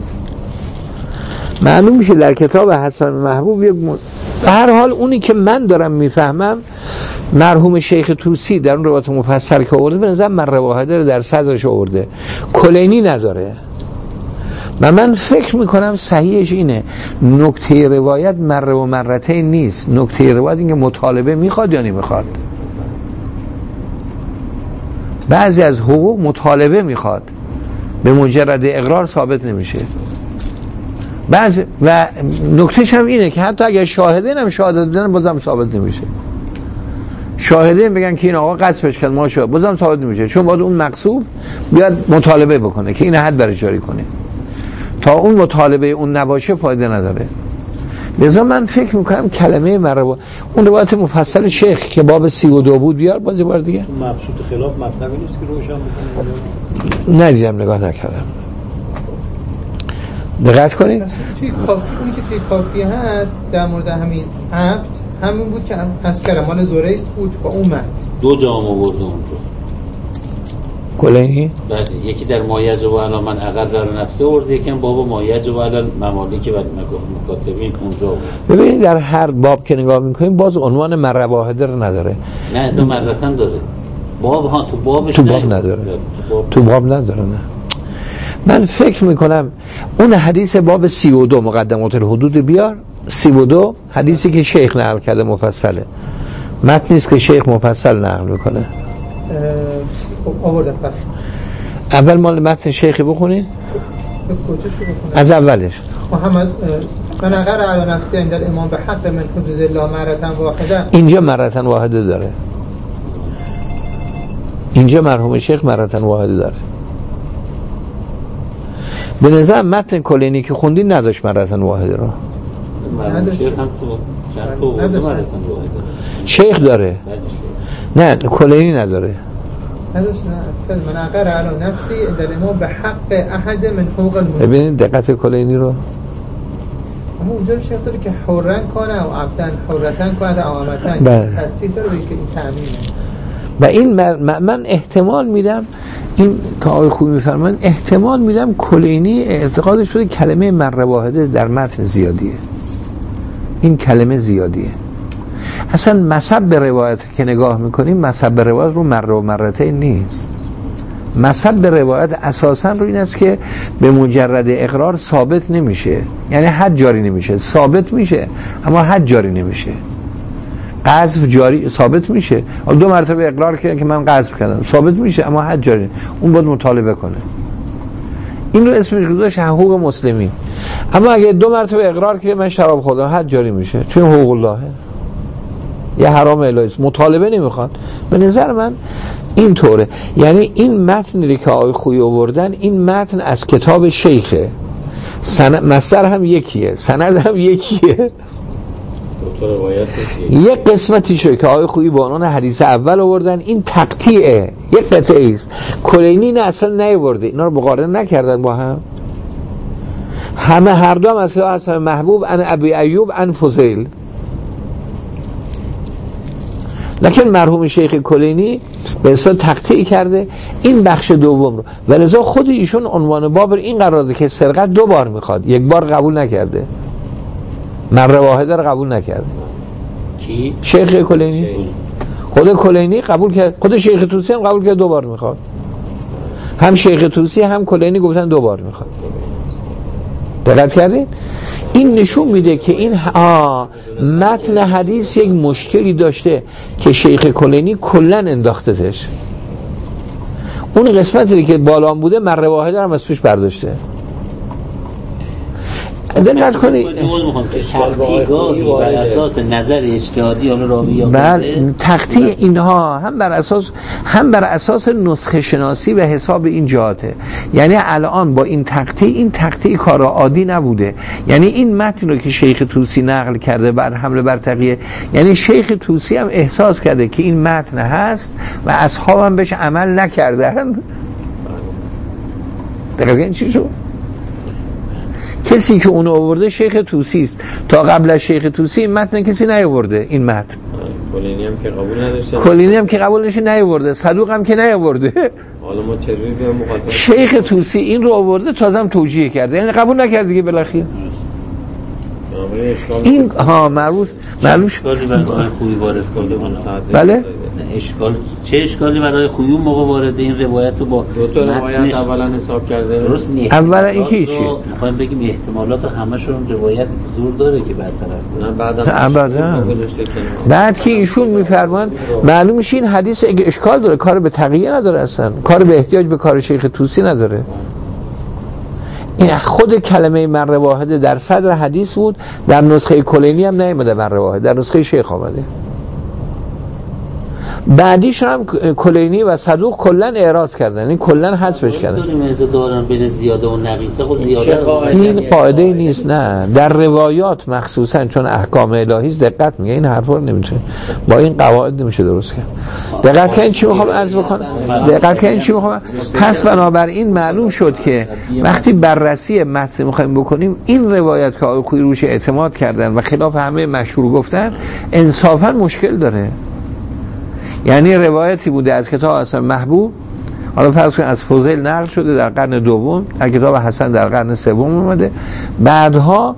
معلوم میشه در کتاب حسن محبوب به هر حال اونی که من دارم میفهمم مرحوم شیخ طوسی در اون روایت مفصل که آورده به نظر من رواحده رو در صدرش آورده، کلینی نداره. من فکر میکنم صحیحش اینه نکته روایت مره و مرتين نیست، نکته روایت این که مطالبه میخواد یا نمیخواد. بعضی از حقوق مطالبه میخواد، به مجرد اقرار ثابت نمیشه. بعضی و نکتهش هم اینه که حتی اگر شاهدین هم شهادت بدن بازم ثابت نمیشه. شاهدین بگن که این آقا قصبش کرد ما شاهد، بازم ثابت نمیشه، چون باید اون مقصوب بیاد مطالبه بکنه که این حد برای جاری کنه. تا اون مطالبه اون نباشه فایده نداره. لذا من فکر میکنم کلمه مروا اون روایت مفصل شیخ که باب 32 بود بیار بازی بار دیگه. مبسوط خلاف مطلبی نیست که روشن بکنه. ندیدم، نگاه نکردم. دقت کنید. توی کافی اونی که توی کافی هست در مورد همین عبد همین بود که از کرمال زوریس بود با اون متن دو جا آورده اونجا. کلینی؟ بعد یکی در مایج و علا من اقرر نفسه ورده، یکی هم باب مایج و علا ممالیک و مکاتبین اونجا ورده. ببینید در هر باب که نگاه میکنیم باز عنوان مرواحده رو نداره. نه از مرتن داره باب ها، تو بابش تو باب نداره. تو باب نداره. نه من فکر میکنم اون حدیث باب 32 مقدمات الحدود بیار. 32 حدیثی که شیخ نقل کرده مفصله، متن نیست که شیخ مفصل نقل میکنه. آورده فرق. اول مال متن شیخی بخونید از اولش. محمد من اقر علی نفسی عند الامام به حق من حدود الله مرتن واحده. اینجا مرتن واحده داره، اینجا مرحوم شیخ مرتن واحده داره. به نظر متن کلینی که خوندین نداشت مرتن واحده رو. شیخ هم تو مرتن واحده شیخ داره، نه کلینی نداره. نداشت. نه از من اقر علی نفسی عند الامام به حق احد من حقوق المسلمین. ببینید دقت کلینی رو. اما اونجا شیخ داره که حرن کنه و عبدن حرتن کنه و عامتن تصریح داره که این تأمینه. و این من احتمال میدم این که آقای خوبی میفرمایند احتمال میدم کلینی اعتقادش شده کلمه مره واحده در متن زیادیه، این کلمه زیادیه. اصلا مصب به روایت که نگاه میکنیم مصب به روایت رو مره و مرتين نیست. مصب به روایت اساسا رو این است که به مجرد اقرار ثابت نمیشه، یعنی حد جاری نمیشه، ثابت میشه اما حد جاری نمیشه. قذف جاری ثابت میشه، دو مرتبه اقرار کرده که من قذف کردم ثابت میشه اما حد جاری، اون باید مطالبه کنه. این رو اسمش گذاشت حقوق مسلمین. اما اگه دو مرتبه اقرار کرده من شراب خوردم حد جاری میشه، چون حقوق اللهه، یه حرام الهی است، مطالبه نمیخواد. به نظر من این طوره. یعنی این متنی که آقای خویی آوردن این متن از کتاب شیخه، مصدر هم یکیه، سند هم یکیه. یک قسمتی شده که آقای خویی با عنوان حدیث اول آوردن، این تقطیعه، یک قطعه است. کلینی نه اصلا نیاورده، اینا رو مقارنه نکردن با هم. هر دو هم اصلا حسن محبوب عن ابی ایوب عن فضیل، لکن مرحوم شیخ کلینی به اصطلاح تقطیع کرده این بخش دوم رو، ولذا خود ایشون عنوان باب این قرار داده که سرقت دو بار میخواد، یک بار قبول نکرده، مره واحده رو قبول نکرده. کی؟ شیخ کلینی. خود کلینی قبول کرد، خود شیخ طوسی هم قبول کرد دو بار میخواد. هم شیخ طوسی هم کلینی گفتن دو بار میخواد. دقت کردین؟ این نشون میده که این متن حدیث یک مشکلی داشته که شیخ کلینی کلن انداختتش. اون قسمتی که بالام بوده مره واحده هم از توش برداشته. دقت کنید تقطیگاهی بر اساس نظر اجتهادی حالا راوی یا بله تقطیع اینها هم بر اساس نسخه شناسی و حساب این جهاته. یعنی الان با این تقطیع کار عادی نبوده. یعنی این متن رو که شیخ طوسی نقل کرده بر حمله بر تقیه، یعنی شیخ طوسی هم احساس کرده که این متن هست و اصحاب هم بهش عمل نکردن. دقیقا این چی شد؟ کسی که اونو آورده شیخ طوسی است. تا قبل از شیخ طوسی این متن کسی نیاورده. این متن کلینی هم که قبول نداشته، کلینی هم که قبول نشه نیاورده، صدوق هم که نیاورده. حالا ما چجوری به مخاطب شیخ طوسی این رو آورده تازه هم توجیه کرده، یعنی قبول نکرد دیگه بالاخره. این معروف اشکالی برای خویی وارد کرده. بله چه اشکالی برای خویی اون موقع وارده این روایت رو با دو تا روایت اولا حساب کرده. درست نیست. اولا اینکه چی میخوایم بگیم احتمالات همشون روایت زور داره که برطرف کنه. بعد که ایشون میفرمان معلوم میشه این حدیث اگه اشکال داره کار به تقیه نداره، اصلا کار به احتیاج به کار شیخ طوسی نداره. این خود کلمه مره واحده در صدر حدیث بود، در نسخه کلینی هم نیامده مره واحده، در نسخه شیخ آمده. بعدیش هم کلینی و صدوق کلا اعراض کردن، این کلا حذفش کردن. دارن بین زیاده و نقیصه. خب زیاده این قاعده ای نیست، نه در روایات مخصوصا چون احکام الهی دقت میگه این حرفا رو نمیتونه با این قواعد نمیشه درست کرد. دقت کنید چی میخوام عرض بکنم. پس بنابراین معلوم شد که وقتی بررسی متن میخوایم بکنیم این روایت که آقای روش اعتماد کردن و خلاف همه مشهور گفتن انصافا مشکل داره. یعنی روایتی بوده از کتاب حسن محبوب، حالا فرض کنید از فضیل نقل شده در قرن دوم، از کتاب حسن در قرن سوم اومده، بعدها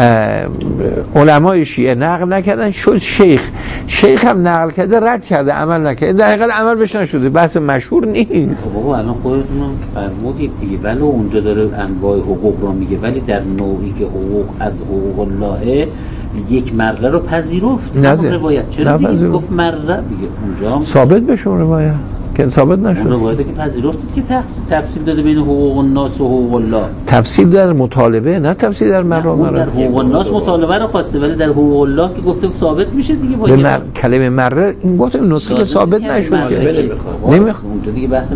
علمای شیعه نقل نکردن، شد شیخ هم نقل کرده رد کرده، عمل نکرده، در حقیقت عمل بهش نشده، بحث مشهور نیست. بابا الان خودتون فرمودید دیگه، ولی اونجا داره انواع حقوق رو میگه، ولی در نوعی که حقوق از حقوق الله یک مره رو پذیرفت. نه روایت چرا دیگه گفت مره دیگه اونجا ثابت بشه اون روایت که ثابت نشد. اون روایتی که پذیرفتید که تفصیل داده بین حقوق الناس و حقوق الله. تفصیل در مطالبه، نه تفصیل در مره. در حقوق الناس مطالبه رو خواسته، ولی در حقوق الله که گفته ثابت میشه دیگه. با کلمه مره این گفت نسخه که ثابت نشد نمیخواد. اونجا دیگه بحث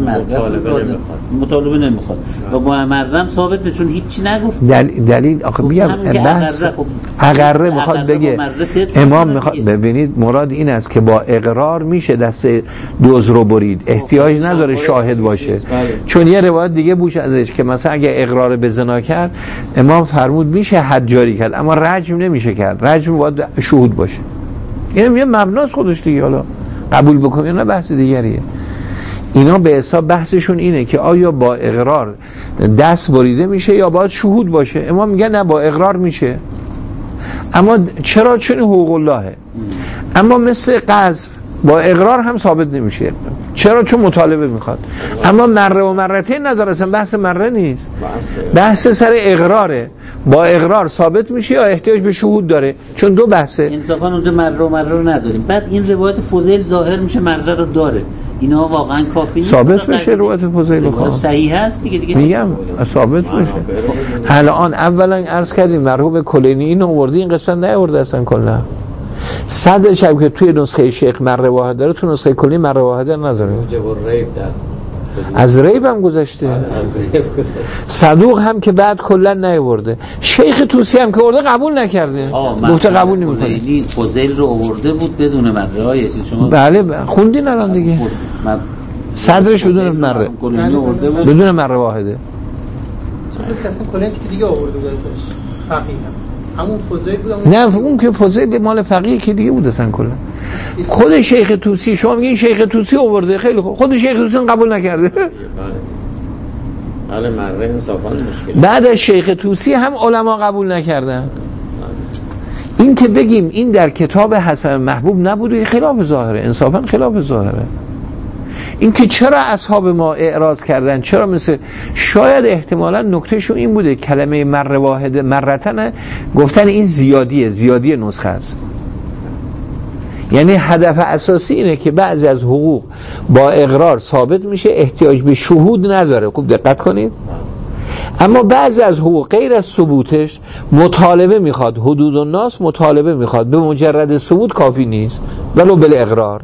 مطالبه نمیخواد و با مره ثابت به، چون هیچ نگفت. دلیل آخه بیام بحث اقراره میخواد بگه، امام میخواد ببینید مراد این است که با اقرار میشه دست دوز رو برید، احتیاج نداره شاهد باشه. چون یه روایت دیگه بوش ازش که مثلا اگه اقرار به زنا کرد امام فرمود میشه حد جاری کرد، اما رجم نمیشه کرد، رجم باید شهود باشه. این یه مبناست خودش دیگه، حالا قبول بکنید نه بحث دیگریه. اینا به حساب بحثشون اینه که آیا با اقرار دست بریده میشه یا باید شهود باشه. امام میگه نه با اقرار میشه. اما چرا؟ چون حقوق اللهه. اما مثل قذف با اقرار هم ثابت نمیشه. چرا؟ چون مطالبه میخواد. اما مره و مرتين نداره، اصلا بحث مره نیست، بحث سر اقراره. با اقرار ثابت میشه یا احتیاج به شهود داره؟ چون دو بحثه. انصافا اونجا مره و مره رو نداریم. بعد این روایت فضیل ظاهر میشه مره رو داره. اینا واقعا کافی نیست ثابت بشه روایت فضیل بخوام صحیح هست دیگه میگم ثابت بشه. الان اولا عرض کردیم مرحوم کلینی اینو آورده، این قسمت نیاورده اصلا کلا. صدرش هم که توی نسخه شیخ مره واحد داره، تو نسخه کلی مره واحد نداره. از ریب هم گذشته. صدوق هم که بعد کلا نیاورده. شیخ طوسی هم که آورده قبول نکرده، گفته قبول نمی‌کنه. یعنی فضیل رو آورده بود بدون مره های شما. بله خوندین الان دیگه. صدرش بدون مره، بدون مره واحده. چطور کسی کلا دیگه آورده بود ازش فقیه همون فضیل بود. نه اون که فضیل مال فقیه که دیگه بود اصلا کلا. خود شیخ طوسی، شما میگین شیخ طوسی آورده، خیلی خوب، خود شیخ طوسی قبول نکرده. بله مره انصافا مشکل. بعد از شیخ طوسی هم علما قبول نکردن. این که بگیم این در کتاب حسن محبوب نبوده خلاف ظاهره، انصافا خلاف ظاهره. این که چرا اصحاب ما اعراض کردن، چرا مثل شاید احتمالا نکتهشون این بوده کلمه مره واحد مرتن گفتن این زیادی نسخه است. یعنی هدف اساسی اینه که بعضی از حقوق با اقرار ثابت میشه، احتیاج به شهود نداره. خوب دقت کنید. اما بعضی از حقوق غیر از ثبوتش مطالبه میخواد، حدود الناس مطالبه میخواد، به مجرد ثبوت کافی نیست ولو بالاقرار.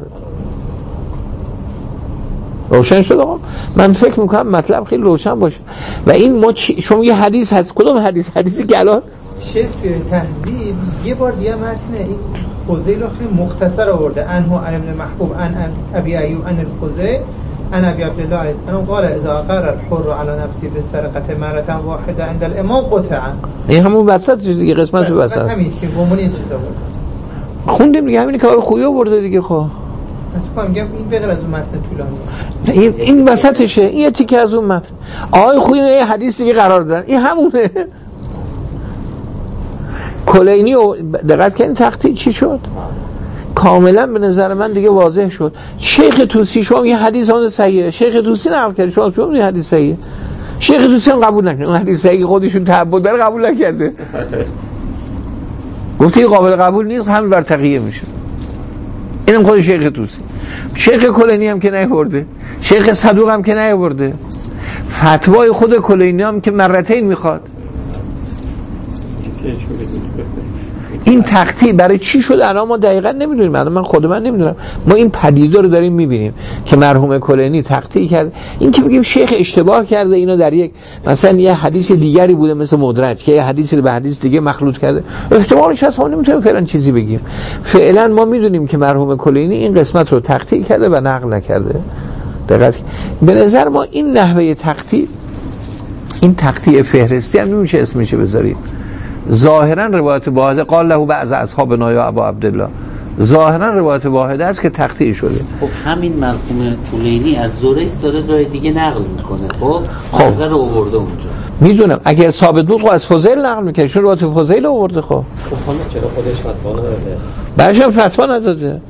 روشن شد آقا؟ من فکر میکنم مطلب خیلی روشن باشه. و این ما شما یه حدیث هست، کدوم حدیثی که الان شیخ توی تهذیب یه بار دیگه متن این فضیل رو خیلی مختصر آورده، انه عن ابن محبوب عن ابی ایوب عن الفضیل عن ابی عبدالله علیه السلام قال اذا قرر الحر على نفسه بالسرقه مره واحده عند الامام قطع. این همون وسط دیگه، قسمت وسط همین که گمون این چیزا بود خوندیم دیگه، همینی که آقای خویی آورده دیگه. خب اصلا میگم این بغیر از اون متن طولانی، این وسطشه، این یه تیکه از اون متن. آقای خویی یه حدیث دیگه قرار دادن، این همونه. کلینی دقت کردین تختی چی شد؟ کاملا به نظر من دیگه واضح شد. شیخ طوسی شما یه حدیث اون صحیحه، شیخ طوسی نقل کرد، شما این حدیث صحیحه، شیخ طوسی هم قبول نکرد، اون حدیث صحیح خودشون تعبد داره قبول نکرده، گفته این قابل قبول نیست، همین بر تقیه میشه. اینم خود شیخ طوسی. شیخ کلینی هم که نیاورده، شیخ صدوق هم که نیاورده، فتوای خود کلینی هم که مرتين میخواد. این تقطیع برای چی شد الان ما دقیقاً نمیدونیم، من خود من نمیدونم. ما این پدیده رو داریم میبینیم که مرحوم کلینی تقطیع کرد. این که بگیم شیخ اشتباه کرده، اینو در یک مثلا یه حدیث دیگری بوده مثل مدرج که یه حدیثی رو به حدیث دیگه مخلوط کرده، احتمالش هست، ما نمیتونیم فعلا چیزی بگیم. فعلا ما میدونیم که مرحوم کلینی این قسمت رو تقطیع کرده و نقل نکرده. دقیقاً به نظر ما این نحوه تقطیع، این تقطیع فهرستی هم نمیشه اسمش بذاریم. ظاهرا روایت واحده قال له بعض اصحابنا یا ابا عبدالله، ظاهرا روایت واحده است که تقطیع شده. خب همین مرحوم کلینی از زوریس داره جای دیگه نقل میکنه. خب رو آورده اونجا. میدونم اگه ثابت بود خب از فضیل نقل میکنه، چون روایت فضیل آورده. خب چرا خودش فتوا نداده؟ بعدش فتوا نداده.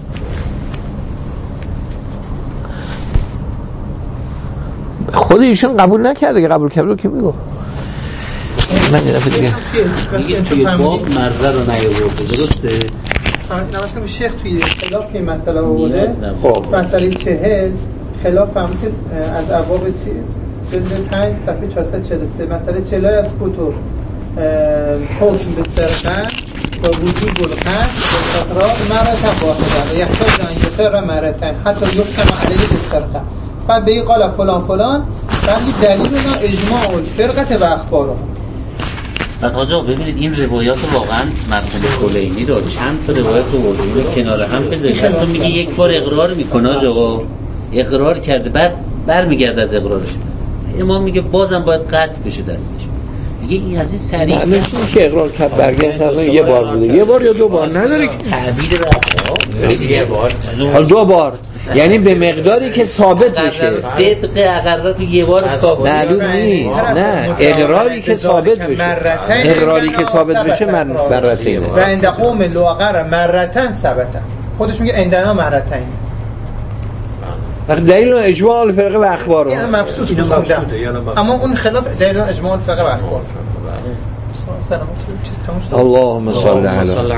خود ایشون قبول نکرده، که قبول کرده که میگه من یه دفعه دیگه میگه توی باب مرزه رو نیاورده، درسته؟ نمازم شیخ توی خلاف این مسئله آورده. مسئله 40 خلاف هم که از ابواب چیز جلد 5 صفحه 443 مسئله 40 از کتب حکم به سرقه و وجوب القطع و استقرار مرتين واحده یحتاج ان یقر مرتين حتی یحکم علیه بالسرقه. بعد به این قال فلان فلان بعد دلیل اونا اجماع الفرقه و اخبارها. بعد آقا ببینید این روایات واقعا مرحوم کلینی رو چند تا روایت آورده کنار هم بذارید. تو میگه یک بار اقرار میکنه آقا، اقرار کرده بعد برمیگرده از اقرارش، امام میگه بازم باید قطع بشه دستش. میگه این از این سریع معنیش اینه که اقرار کرد برگشت از یه بار بوده، یه بار یا دو بار نداره که تعبیر به یه بار حالا دو بار، یعنی به مقداری که ثابت بشه. صدق اقرار تو یه بار معلوم نیست، نه اقراری که ثابت بشه، اقراری که ثابت بشه مرتين و عند قوم لو اقر مرتين ثبت، خودش میگه عندنا مرتين. وقت دلیل اجماع الفرقه و اخبار این مبسوط بودم، اما اون خلاف دلیل اجماع الفرقه و اخبار. سلامت. اللهم صل علی